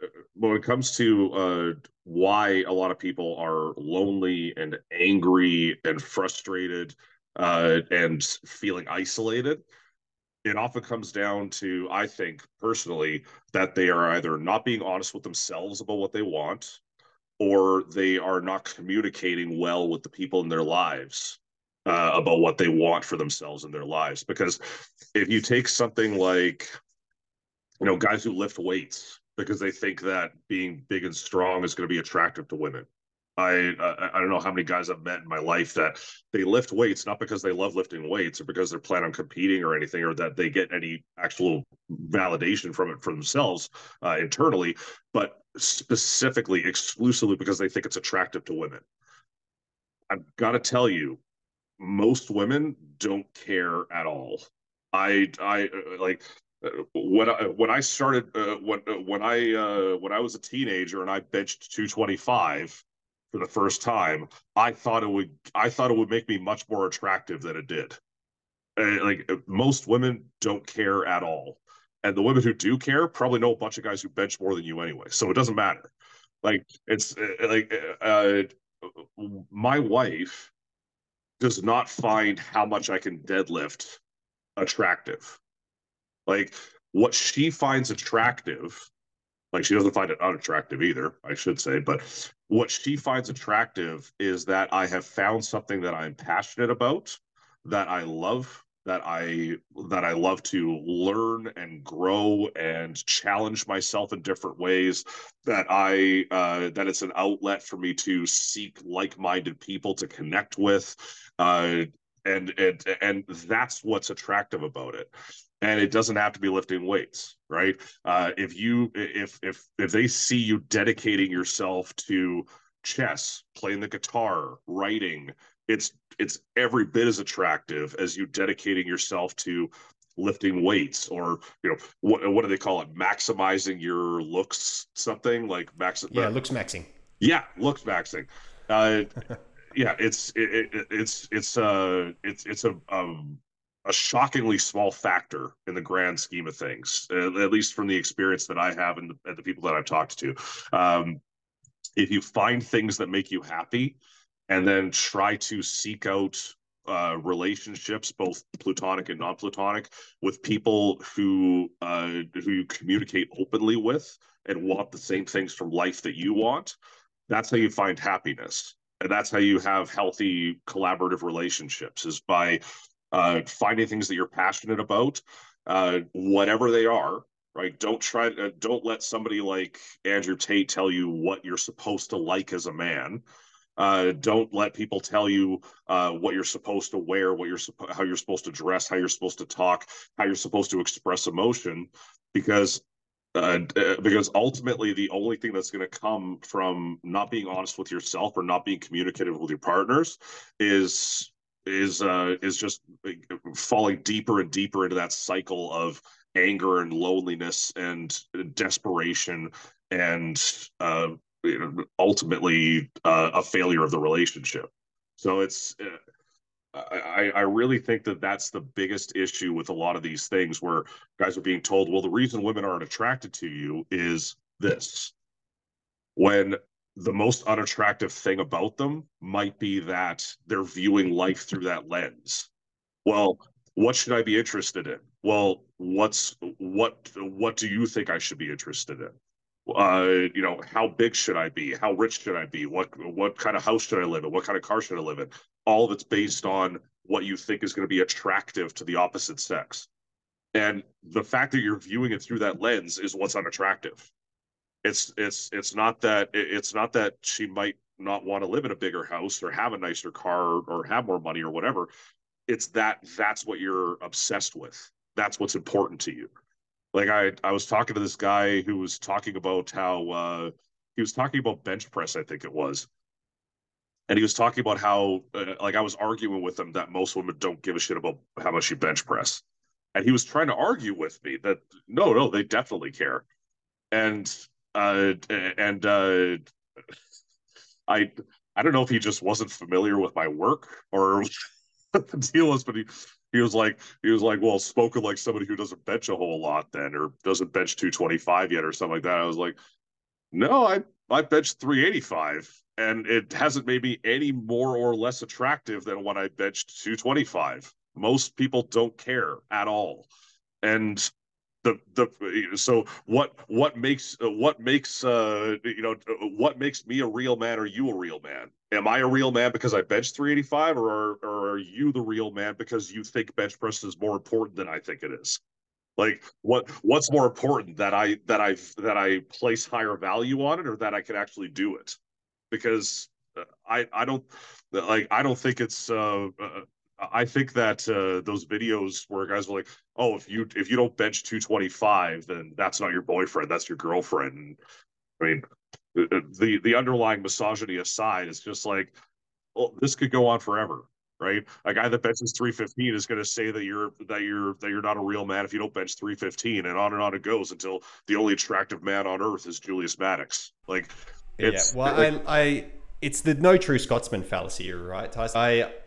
why a lot of people are lonely and angry and frustrated and feeling isolated, it often comes down to, I think personally, that they are either not being honest with themselves about what they want, or they are not communicating well with the people in their lives about what they want for themselves in their lives. Because if you take something like, guys who lift weights because they think that being big and strong is going to be attractive to women. I don't know how many guys I've met in my life that they lift weights not because they love lifting weights or because they're planning on competing or anything, or that they get any actual validation from it for themselves internally, but specifically, exclusively because they think it's attractive to women. I've got to tell you, most women don't care at all. I like when I started when I was a teenager and I benched 225 for the first time, I thought it would make me much more attractive than it did. Like most women don't care at all, and the women who do care probably know a bunch of guys who bench more than you anyway, so it doesn't matter. Like it's my wife does not find how much I can deadlift attractive. Like what she finds attractive, like she doesn't find it unattractive either, I should say, but what she finds attractive is that I have found something that I'm passionate about, that I love, that I love to learn and grow and challenge myself in different ways, that that it's an outlet for me to seek like-minded people to connect with, and that's what's attractive about it. And it doesn't have to be lifting weights, right? If they see you dedicating yourself to chess, playing the guitar, writing, it's every bit as attractive as you dedicating yourself to lifting weights, or what do they call it, maximizing your looks, something like looks maxing. Yeah, looks maxing. Yeah, it's a shockingly small factor in the grand scheme of things, at least from the experience that I have and the people that I've talked to. If you find things that make you happy and then try to seek out relationships, both platonic and non-platonic, with people who you communicate openly with and want the same things from life that you want, that's how you find happiness. And that's how you have healthy collaborative relationships, is by finding things that you're passionate about, whatever they are, right? Don't let somebody like Andrew Tate tell you what you're supposed to like as a man. Don't let people tell you what you're supposed to wear, how you're supposed to dress, how you're supposed to talk, how you're supposed to express emotion, because ultimately the only thing that's going to come from not being honest with yourself or not being communicative with your partners is just falling deeper and deeper into that cycle of anger and loneliness and desperation, and ultimately a failure of the relationship. So I really think that that's the biggest issue with a lot of these things where guys are being told, well, the reason women aren't attracted to you is this, when the most unattractive thing about them might be that they're viewing life through that lens. Well, what should I be interested in? Well, what do you think I should be interested in? How big should I be? How rich should I be? What kind of house should I live in? What kind of car should I live in? All of it's based on what you think is going to be attractive to the opposite sex. And the fact that you're viewing it through that lens is what's unattractive. It's not that she might not want to live in a bigger house or have a nicer car or have more money or whatever. It's that's what you're obsessed with. That's what's important to you. Like I was talking to this guy who was talking about how he was talking about bench press, I think it was, and he was talking about how like I was arguing with him that most women don't give a shit about how much you bench press, and he was trying to argue with me that no, they definitely care, and and I I don't know if he just wasn't familiar with my work or what the deal was, but he was like, well, spoken like somebody who doesn't bench a whole lot then, or doesn't bench 225 yet, or something like that. I was like, no, I bench 385, and it hasn't made me any more or less attractive than when I benched 225. Most people don't care at all, and the so what makes me a real man or you a real man? Am I a real man because I bench 385, or are you the real man because you think bench press is more important than I think it is? Like what's more important, that I place higher value on it, or that I can actually do it? Because I don't think it's I think that those videos where guys are like, oh, if you don't bench 225, then that's not your boyfriend, that's your girlfriend. I mean, the underlying misogyny aside, it's just like, well, this could go on forever, right? A guy that benches 315 is going to say that you're not a real man if you don't bench 315, and on it goes until the only attractive man on earth is Julius Maddox. Like, it's well, like, it's the no true Scotsman fallacy, right, Tyson?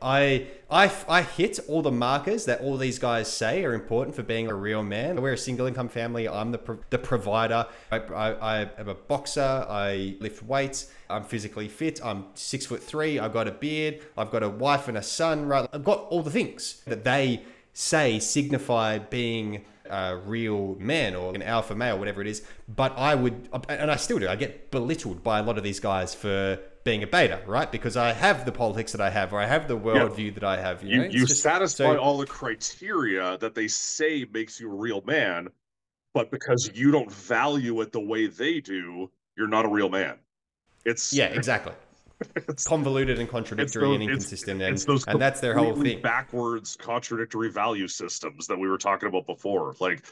I hit all the markers that all these guys say are important for being a real man. We're a single income family. I'm the provider. I am a boxer. I lift weights. I'm physically fit. I'm 6'3". I've got a beard. I've got a wife and a son. Right? I've got all the things that they say signify being a real man or an alpha male, whatever it is. But I would, and I still do, I get belittled by a lot of these guys for being a beta, right? Because I have the politics that I have, or I have the worldview that I have. You satisfy all the criteria that they say makes you a real man, but because you don't value it the way they do, you're not a real man. Exactly. It's convoluted and contradictory and inconsistent, and that's their whole thing. Backwards, contradictory value systems that we were talking about before. Like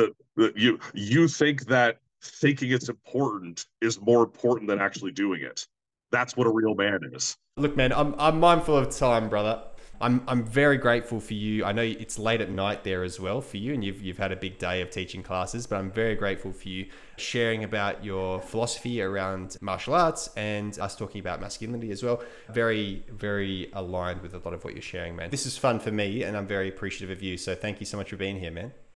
you think that thinking it's important is more important than actually doing it. That's what a real man is. Look, man, I'm mindful of time, brother. I'm very grateful for you. I know it's late at night there as well for you, and you've had a big day of teaching classes, but I'm very grateful for you sharing about your philosophy around martial arts and us talking about masculinity as well. Very, very aligned with a lot of what you're sharing, man. This is fun for me, and I'm very appreciative of you. So thank you so much for being here, man.